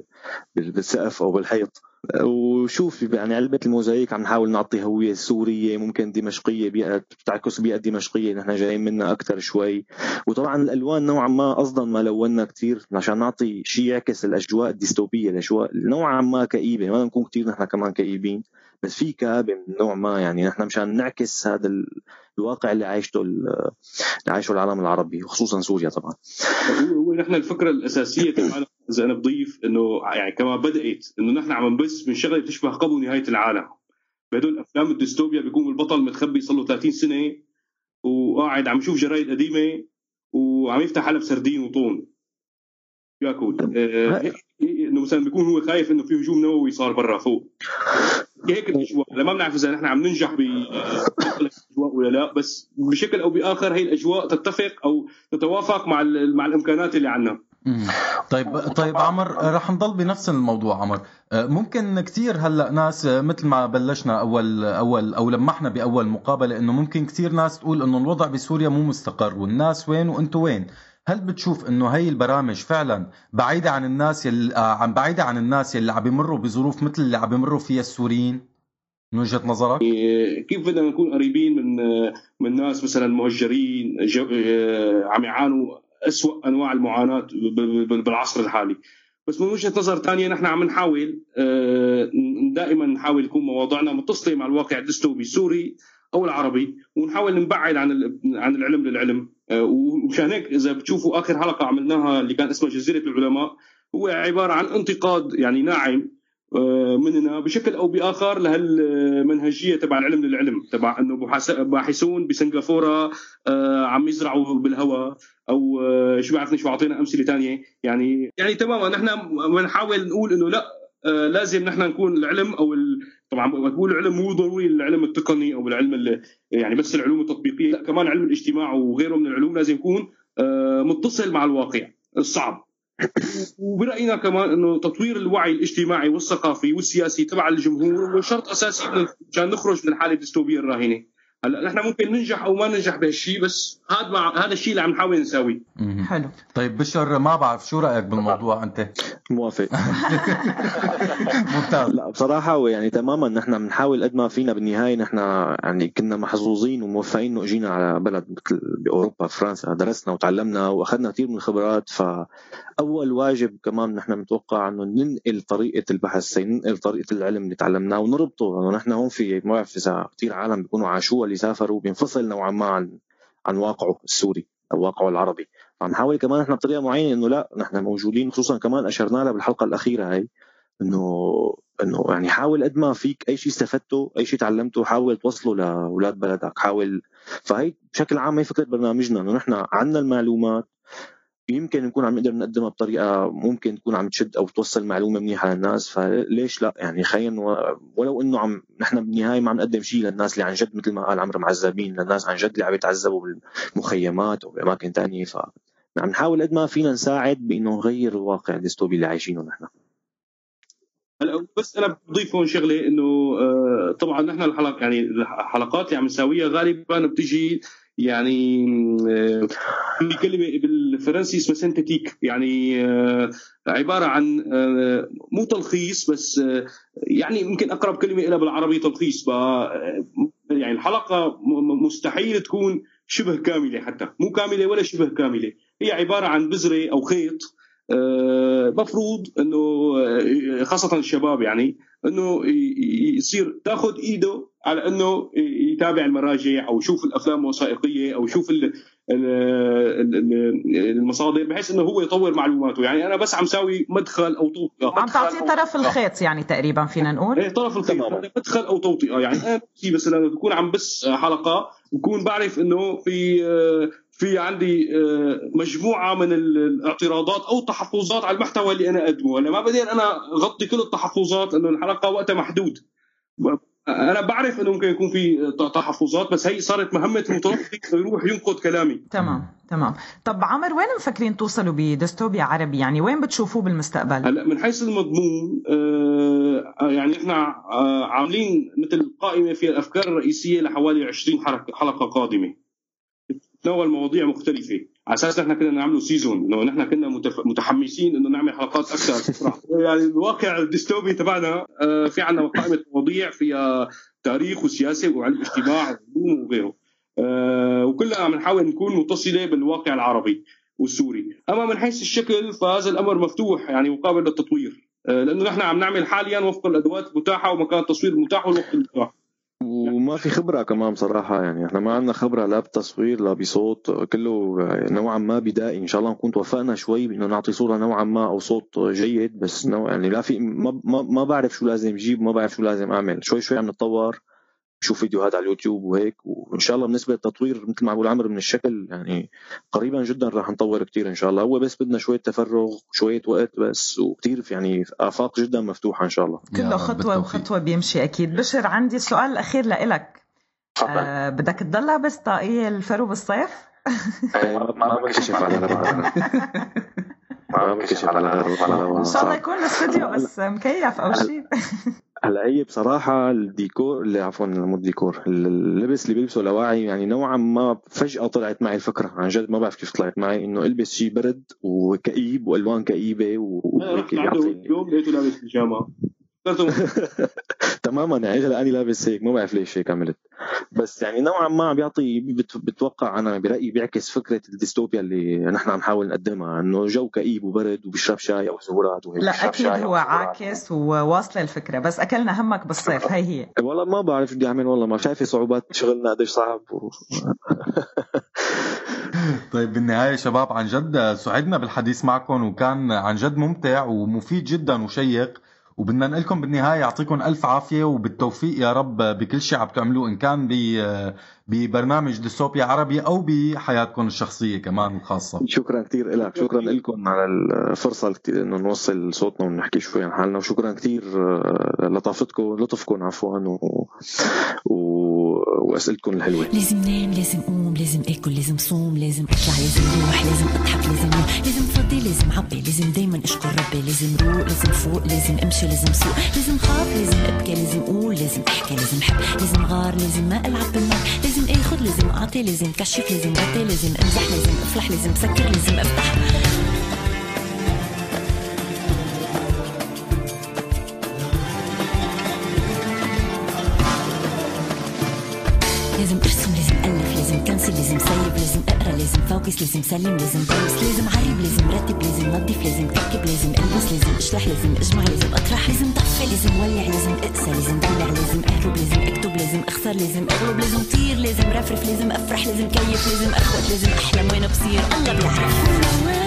بالسقف او بالحيط. وشوف يعني علبة الموزايك عم نحاول نعطي هوية سورية ممكن دمشقية، بيئة بتعكس بيئة دمشقية نحن جايين منها أكتر شوي. وطبعا الألوان نوعا ما أصلا ما لونا كتير عشان نعطي شيء يعكس الأجواء الديستوبية، الأجواء نوعا ما كئيبة. ما نكون كتير نحن كمان كئيبين، بس في كآبة من نوع ما. يعني نحن مشان نعكس هذا الواقع اللي عايشته اللي عايشه العالم العربي وخصوصا سوريا. طبعا هو نحن الفكرة الأساسية تبعنا إذا أنا بضيف إنه يعني كما بدأت إنه نحن عم نبث من شغلة تشبه قبل نهاية العالم. بهدول أفلام الديستوبيا بيكون البطل متخبي صار له ثلاثين سنة وقاعد عم يشوف جرايد قديمة وعم يفتح حلب سردين وطون ياكل. آه إنه مثلا بيكون هو خايف إنه في هجوم نووي صار برا فوق. هيك الأجواء. لما بنعرف إذا نحن عم ننجح بالأجواء ولا لا، بس بشكل أو بآخر هي الأجواء تتفق أو تتوافق مع مع الإمكانات اللي عنا. طيب طيب عمر، رح نضل بنفس الموضوع. عمر، ممكن كتير هلا ناس مثل ما بلشنا اول اول او لمحنا باول مقابله انه ممكن كتير ناس تقول انه الوضع بسوريا مو مستقر والناس وين وانتو وين. هل بتشوف انه هاي البرامج فعلا بعيده عن الناس يلي عم بعيده عن الناس اللي عم بيمروا بظروف مثل اللي عم بيمروا فيها السوريين من وجهه نظرك؟ كيف بدنا نكون قريبين من من ناس مثلا مهجرين عم يعانوا أسوأ أنواع المعاناة بالعصر الحالي؟ بس من وجهة نظر تانية نحن عم نحاول دائما نحاول يكون مواضيعنا متصلة مع الواقع الدستوري السوري أو العربي، ونحاول نبعد عن عن العلم للعلم. ومشان هيك إذا بتشوفوا آخر حلقة عملناها اللي كان اسمها جزيرة العلماء هو عبارة عن انتقاد يعني ناعم مننا بشكل أو بآخر لهالمنهجية تبع العلم للعلم، تبع أنه باحثون بسنغافورة عم يزرعوا بالهواء أو شو بعرفني شو أعطينا أمثلة تانية. يعني يعني تماما نحن بنحاول نقول إنه لا لازم نحن نكون العلم أو طبعا بقول العلم مو ضروري العلم التقني أو العلم يعني بس العلوم التطبيقية، لا كمان علم الاجتماع وغيره من العلوم لازم يكون متصل مع الواقع الصعب. وبرأينا كمان انه تطوير الوعي الاجتماعي والثقافي والسياسي تبع الجمهور هو شرط اساسي عشان نخرج من الحاله الديستوبيه الراهنه. هلا نحن ممكن ننجح او ما ننجح بهالشيء، بس هذا مع هذا الشيء اللي عم نحاول نساويه. حلو. طيب بشر، ما بعرف شو رايك بالموضوع انت؟ موافق. ممتاز. لا بصراحه يعني تماما، نحن بنحاول قد ما فينا. بالنهايه نحن يعني كنا محظوظين وموفقين انه اجينا على بلد مثل باوروبا فرنسا، درسنا وتعلمنا واخذنا كثير من الخبرات. فاول واجب كمان نحن متوقع انه ننقل طريقه البحث، ننقل طريقه العلم اللي تعلمناه ونربطه. لانه نحن هون في ما بعرف اذا كثير عالم بيكونوا عاشوا اللي سافروا بينفصل نوعا ما عن عن واقعه السوري او واقعه العربي. فنحاول كمان احنا بطريقه معينه انه لا نحن موجودين، خصوصا كمان اشرنا لها بالحلقه الاخيره هاي، انه انه يعني حاول قد ما فيك اي شيء استفدته اي شيء تعلمته حاول توصله لاولاد بلدك. حاول. فهي بشكل عام هي فكره برنامجنا، انه نحن عندنا المعلومات يمكن نكون عم نقدر نقدمها بطريقه ممكن تكون عم تشد او توصل معلومه منيحه للناس، فليش لا يعني خلينا ولو انه عم نحن بالنهايه ما عم نقدم شيء للناس اللي عن جد مثل ما قال عمرو معذبين، للناس عن جد اللي عم يتعذبوا بالمخيمات او باماكن ثانيه. ف عم نحاول قد ما فينا نساعد بانه نغير الواقع الديستوبي اللي عايشينه نحن. هلا بس انا بضيف هون شغله، انه طبعا نحن الحلقات يعني الحلقات اللي عم نساويها غالبا بتجي يعني في كلمه بالفرنسي اسمها سينتيتيك، يعني عباره عن مو تلخيص بس يعني يمكن اقرب كلمه لها بالعربي تلخيص. يعني الحلقه مستحيل تكون شبه كامله، حتى مو كامله ولا شبه كامله، هي عباره عن بذره او خيط. مفروض انه خاصه الشباب يعني انه يصير تاخذ ايده على انه يتابع المراجع او يشوف الافلام الوثائقيه او يشوف المصادر، بحيث انه هو يطور معلوماته. يعني انا بس عم ساوي مدخل او توطئه، عم تعطي طرف الخيط يعني تقريبا فينا نقول. ايه طرف الخيط، مدخل او توطئه. يعني انا بس لما بكون عم بس حلقه بكون بعرف انه في في عندي مجموعه من الاعتراضات او التحفظات على المحتوى اللي انا اقدمه. انا ما بدي انا اغطي كل التحفظات لانه الحلقه وقتها محدود. انا بعرف انه ممكن يكون في تحفظات، بس هي صارت مهمه المتلقي يروح ينقد كلامي. تمام تمام. طب عمر، وين مفكرين توصلوا بديستوبيا عربي؟ يعني وين بتشوفوه بالمستقبل؟ هلا من حيث المضمون آه يعني احنا آه عاملين مثل قائمه فيها الافكار الرئيسيه لحوالي عشرين حلقه قادمه تتناول مواضيع مختلفه، على اساس نحن كنا نعمله سيزون، انه نحن كنا متحمسين انه نعمل حلقات اكثر. يعني الواقع الديستوبي تبعنا آه في عندنا قائمه مواضيع فيها تاريخ وسياسه وعلم اجتماع وعلوم وغيره، آه وكلها عم نحاول نكون متصله بالواقع العربي والسوري. اما من حيث الشكل فهذا الامر مفتوح يعني وقابل للتطوير، آه لانه نحن عم نعمل حاليا وفق الادوات المتاحه ومكان التصوير المتاح والوقت المتاح، وما في خبرة كمان بصراحة. يعني احنا ما عندنا خبرة لا بتصوير لا بصوت، كله نوعا ما بدائي. ان شاء الله نكون توفقنا شوي بانه نعطي صورة نوعا ما او صوت جيد، بس نوع يعني لا في ما, ما, ما بعرف شو لازم جيب، ما بعرف شو لازم اعمل. شوي شوي عم نتطور، نشوف فيديوهات على اليوتيوب وهيك، وان شاء الله بالنسبة للتطوير مثل ما بقول عمرو من الشكل يعني قريبا جدا راح نطور كتير ان شاء الله. هو بس بدنا شوية تفرغ شوية وقت بس، وكتير يعني آفاق جدا مفتوحة ان شاء الله. كله خطوة وخطوة بيمشي اكيد. بشر، عندي السؤال الاخير لإلك. آه بدك تضل لابس طاقية الفرو بالصيف؟ ما بكشف على ما بكشف على ان شاء الله يكون الاستوديو بس مكيف او شيء. هلا هي بصراحة الديكور اللي عفوا مو الديكور اللبس اللي بيلبسه لواعي يعني نوعا ما فجأة طلعت معي الفكرة عن جد، ما بعرف كيف طلعت معي انه البس شيء برد وكئيب والوان كئيبة وهيك يعطيني. اليوم لقيته لابس بيجامة تماما يعني هلا لابس هيك، ما بعرف ليش هيك عملت، بس يعني نوعا ما بيعطي بتوقع انا برأيي بيعكس فكرة الديستوبيا اللي نحن عم نحاول نقدمها، انه جو كئيب وبرد وبيشرب شاي او زهورات وهيك. لا اكيد هو عاكس وواصله الفكرة، بس اكلنا همك بالصيف. هي هي والله ما بعرف شو بدي اعمل، والله ما شايفه صعوبات شغلنا قديش صعب و... طيب بالنهاية شباب عن جد سعدنا بالحديث معكم، وكان عن جد ممتع ومفيد جدا وشيق، وبدنا نقول لكم بالنهاية يعطيكم ألف عافية وبالتوفيق يا رب بكل شيء عم تعملوه، إن كان ببرنامج ديستوبيا عربي أو بحياتكم الشخصية كمان الخاصة. شكرا كتير لك، شكرا لكم على الفرصة إنه نوصل صوتنا ونحكي شوي عن حالنا، وشكرا كتير لطافتكم لطفكم عفوا و... و... وأسئلتكم الحلوة. لازم نام، لازم قوم، لازم أكل، لازم صوم، لازم أطلع، لازم روح، لازم أضحك، لازم روح، لازم فضي، لازم عبي، لازم دايما أشكر ربي، لازم روق، لازم فوق، لازم أمشي، لازم سوق، لازم خاف، لازم أبكي، لازم أقول، لازم أحكي، لازم حب، لازم غار، لازم ما ألعب بالنار، لازم أخذ، لازم أعطي، لازم كشف، لازم غطي، لازم أمزح، لازم أفرح، لازم سكر، لازم أفتح. لازم ارسم، لازم الف، لازم كنسل، لازم سيب، لازم اقرا، لازم فوكس، لازم سلم، لازم بوس، لازم عرب، لازم رتب، لازم نظف، لازم تركب، لازم البس، لازم اشلح، لازم اجمع، لازم اطرح، لازم طفي، لازم ولع، لازم اقسى، لازم دلع، لازم اهرب، لازم اكتب، لازم اخسر، لازم اغلب، لازم طير، لازم رفرف، لازم افرح، لازم كيف، لازم اخوت، لازم احلم، وين بصير الله بيعرف.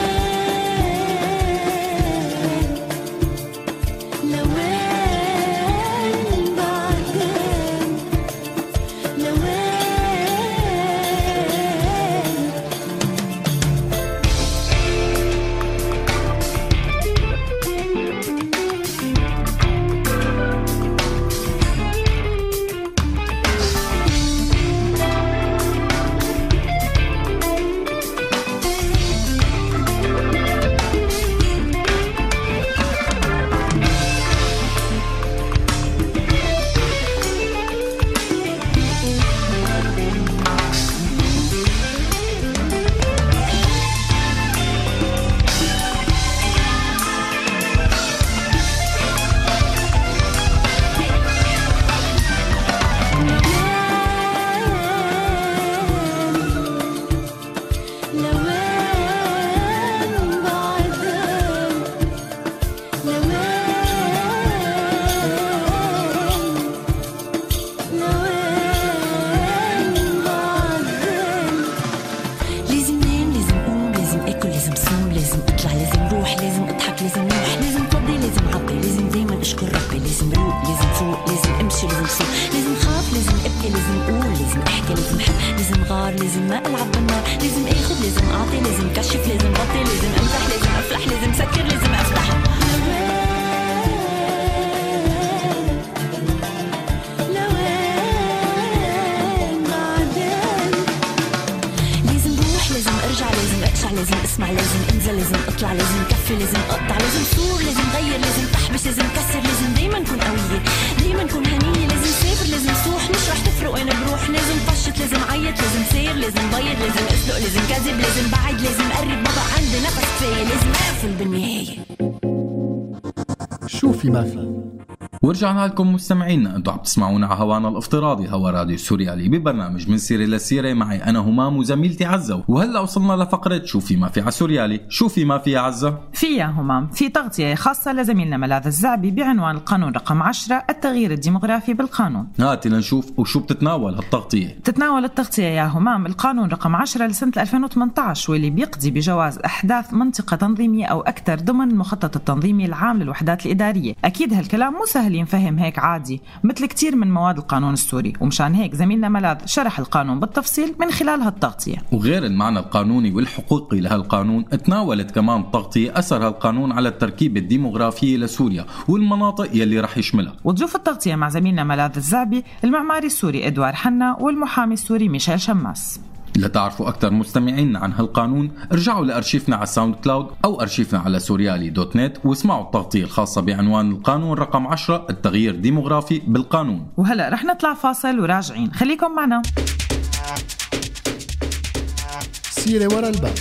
لازم ما ألعب بالنار، لازم أخذ، لازم أعطي، لازم كشف، لازم غطي، لازم أمزح، لازم أفلح، لازم سكر، لازم أفتح. لازم روح، لازم أرجع، لازم أقشع، لازم أسمع، لازم أنزل، لازم أطلع، لازم كفي، لازم أقطع، لازم صور، لازم غير، لازم تحبش، لازم كسر، لازم دايما كون قوية، دايما كون هنية، لازم سافر، لازم صوح، مش رح تفرق وين بروح، لازم طشت، لازم عيط، لازم سير، لازم بيض، لازم اسلق، لازم كذب، لازم بعد، لازم قرب، ما بقى عندي نفس كفاية، لازم اقفل بالنهاية. شو في ما في. ورجعنا لكم مستمعينا، انتم عم تسمعونا على هوانا الافتراضي هوا راديو سوريالي ببرنامج من سيرة لسيرة، معي انا همام وزميلتي عزة. وهلا وصلنا لفقرة شو في ما في على سوريالي. شو في ما في يا عزة؟ في يا همام، في تغطية خاصة لزميلنا ملاذ الزعبي بعنوان القانون رقم عشرة، التغيير الديموغرافي بالقانون. هاتي لنشوف وشو بتتناول هالتغطية. تتناول التغطية يا همام القانون رقم عشرة لسنة ألفين وثمانية عشر، واللي بيقضي بجواز احداث منطقة تنظيمية او اكثر ضمن المخطط التنظيمي العام للوحدات الادارية. اكيد هالكلام مو سهل ينفهم هيك عادي مثل كتير من مواد القانون السوري، ومشان هيك زميلنا ملاذ شرح القانون بالتفصيل من خلال هالتغطية. وغير المعنى القانوني والحقوقي لهالقانون، تناولت كمان التغطية أثر هالقانون على التركيبة الديموغرافية لسوريا والمناطق يلي رح يشملها. وتشوف التغطية مع زميلنا ملاذ الزعبي، المعماري السوري إدوار حنا، والمحامي السوري ميشيل شماس. لتعرفوا أكثر مستمعين عن هالقانون، ارجعوا لأرشيفنا على الساوند كلاود أو أرشيفنا على سوريالي دوت نت واسمعوا التغطية الخاصة بعنوان القانون رقم عشرة، التغيير الديموغرافي بالقانون. وهلأ رح نطلع فاصل وراجعين، خليكم معنا. سيرة ورا الباب.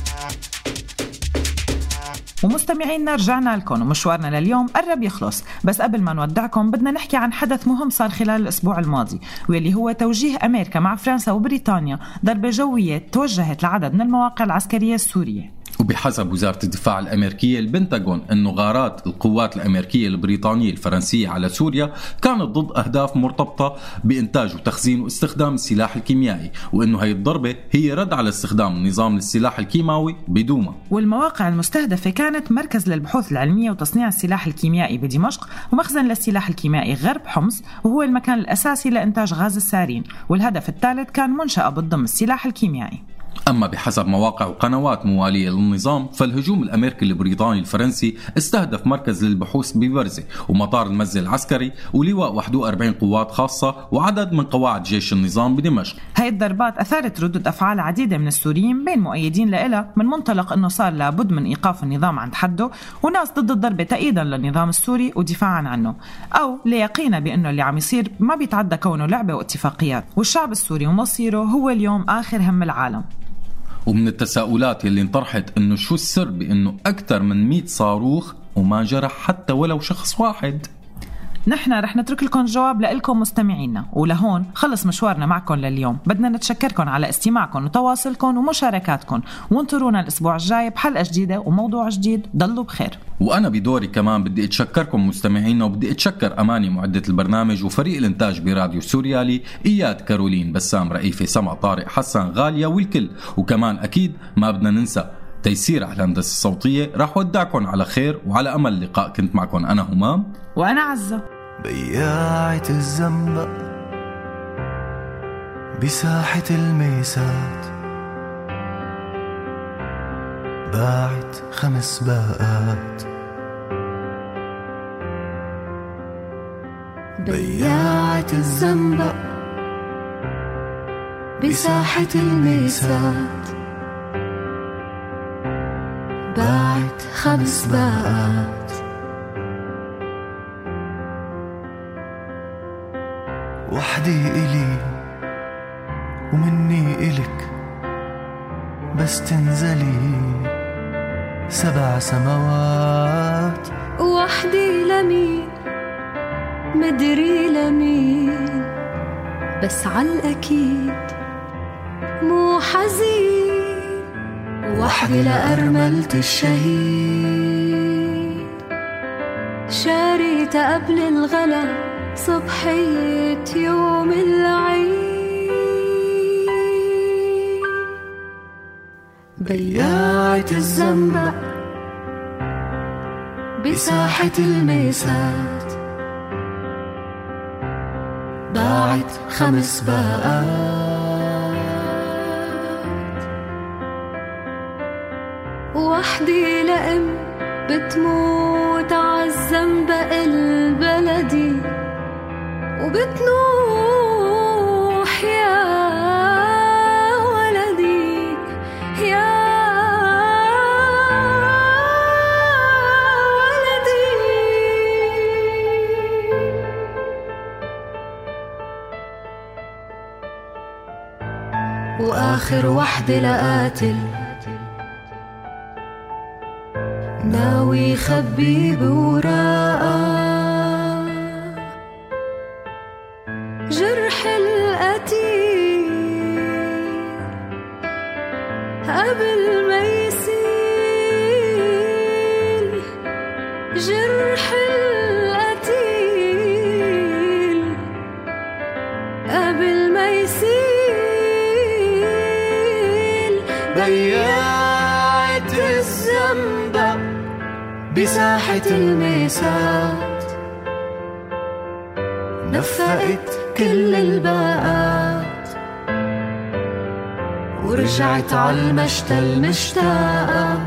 ومستمعينا رجعنا لكم، ومشوارنا لليوم قرب يخلص، بس قبل ما نودعكم بدنا نحكي عن حدث مهم صار خلال الأسبوع الماضي، واللي هو توجيه أمريكا مع فرنسا وبريطانيا ضربة جوية توجهت لعدد من المواقع العسكرية السورية. وبحسب وزارة الدفاع الأمريكية البنتاغون أنه غارات القوات الأمريكية البريطانية الفرنسية على سوريا كانت ضد أهداف مرتبطة بإنتاج وتخزين واستخدام السلاح الكيميائي، وأنه هي الضربة هي رد على استخدام النظام للسلاح الكيماوي بدوما. والمواقع المستهدفة كانت مركز للبحوث العلمية وتصنيع السلاح الكيميائي بدمشق، ومخزن للسلاح الكيميائي غرب حمص، وهو المكان الأساسي لإنتاج غاز السارين، والهدف الثالث كان منشأة بتضم السلاح الكيميائي. أما بحسب مواقع وقنوات موالية للنظام فالهجوم الأمريكي البريطاني الفرنسي استهدف مركز للبحوث ببرزة ومطار المزة العسكري ولواء واحد وأربعين قوات خاصة وعدد من قواعد جيش النظام بدمشق. هاي الضربات أثارت ردود أفعال عديدة من السوريين بين مؤيدين لإلها من منطلق أنه صار لابد من إيقاف النظام عند حده، وناس ضد الضربة تأييدا للنظام السوري ودفاعا عنه، أو ليقينا بأنه اللي عم يصير ما بيتعدى كونه لعبة واتفاقيات، والشعب السوري ومصيره هو اليوم آخر هم العالم. ومن التساؤلات اللي انطرحت انه شو السر بانه اكثر من مئة صاروخ وما جرح حتى ولو شخص واحد؟ نحن رح نترك لكم الجواب لإلكم مستمعينا، ولهون خلص مشوارنا معكم لليوم. بدنا نتشكركم على استماعكم وتواصلكم ومشاركاتكم، وانطرونا الأسبوع الجاي بحلقة جديدة وموضوع جديد. ضلوا بخير. وأنا بدوري كمان بدي أتشكركم مستمعينا، وبدي أتشكر أماني معدة البرنامج وفريق الإنتاج براديو سوريالي، إياد كارولين بسام رئيفة سمع طارق حسن غالية والكل، وكمان أكيد ما بدنا ننسى تيسير على الهندسة الصوتية. راح ودعكم على خير وعلى أمل لقاء. كنت معكم أنا همام وأنا عزة. بياعة الزنبق بساحة الميسات باعت خمس باقات. بياعة الزنبق بساحة الميسات باعت خمس باقات. وحدي إلي ومني إلك بس تنزلي سبع سماوات. وحدي لمين مدري لمين بس عالأكيد مو حزين. وحدي لأرملة الشهيد شاريت قبل الغلا صبحية يوم العيد. بياعة الزنبق بساحة الميسات باعت خمس باقات. وحدي لأم بتموت عالزنبق البلدي وبتنوح يا ولدي يا ولدي. وآخر وحدة لقاتل ناوي يخبي بوراقه جرح القتيل قبل ما يسيل. جرح القتيل قبل ما يسيل. بياعة الزنبق بساحة الميسات نفقت كل الباقات ورجعت عالمشتى المشتاقة.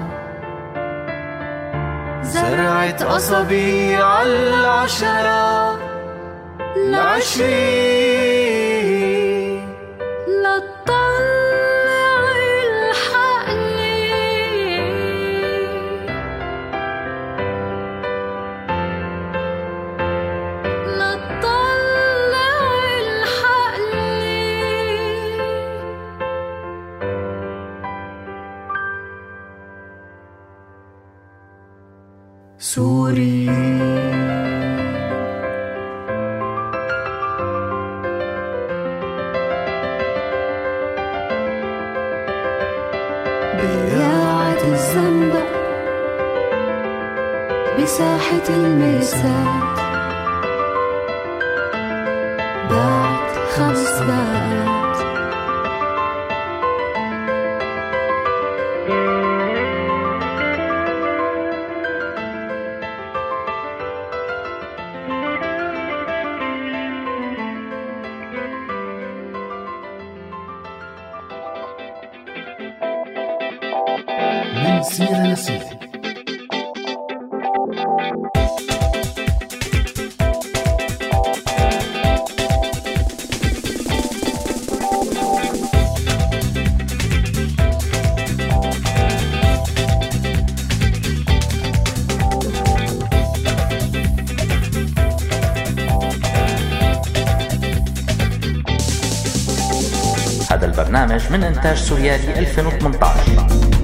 زرعت قصبي عالعشرة العشرين لطلع الحقلي لطلع الحقلي. سوري بياعة الزنبق بساحة الميسات بعد خمس دقات من سيرة لسيرة. هذا البرنامج من إنتاج سوريالي ألفين وثمانية عشر.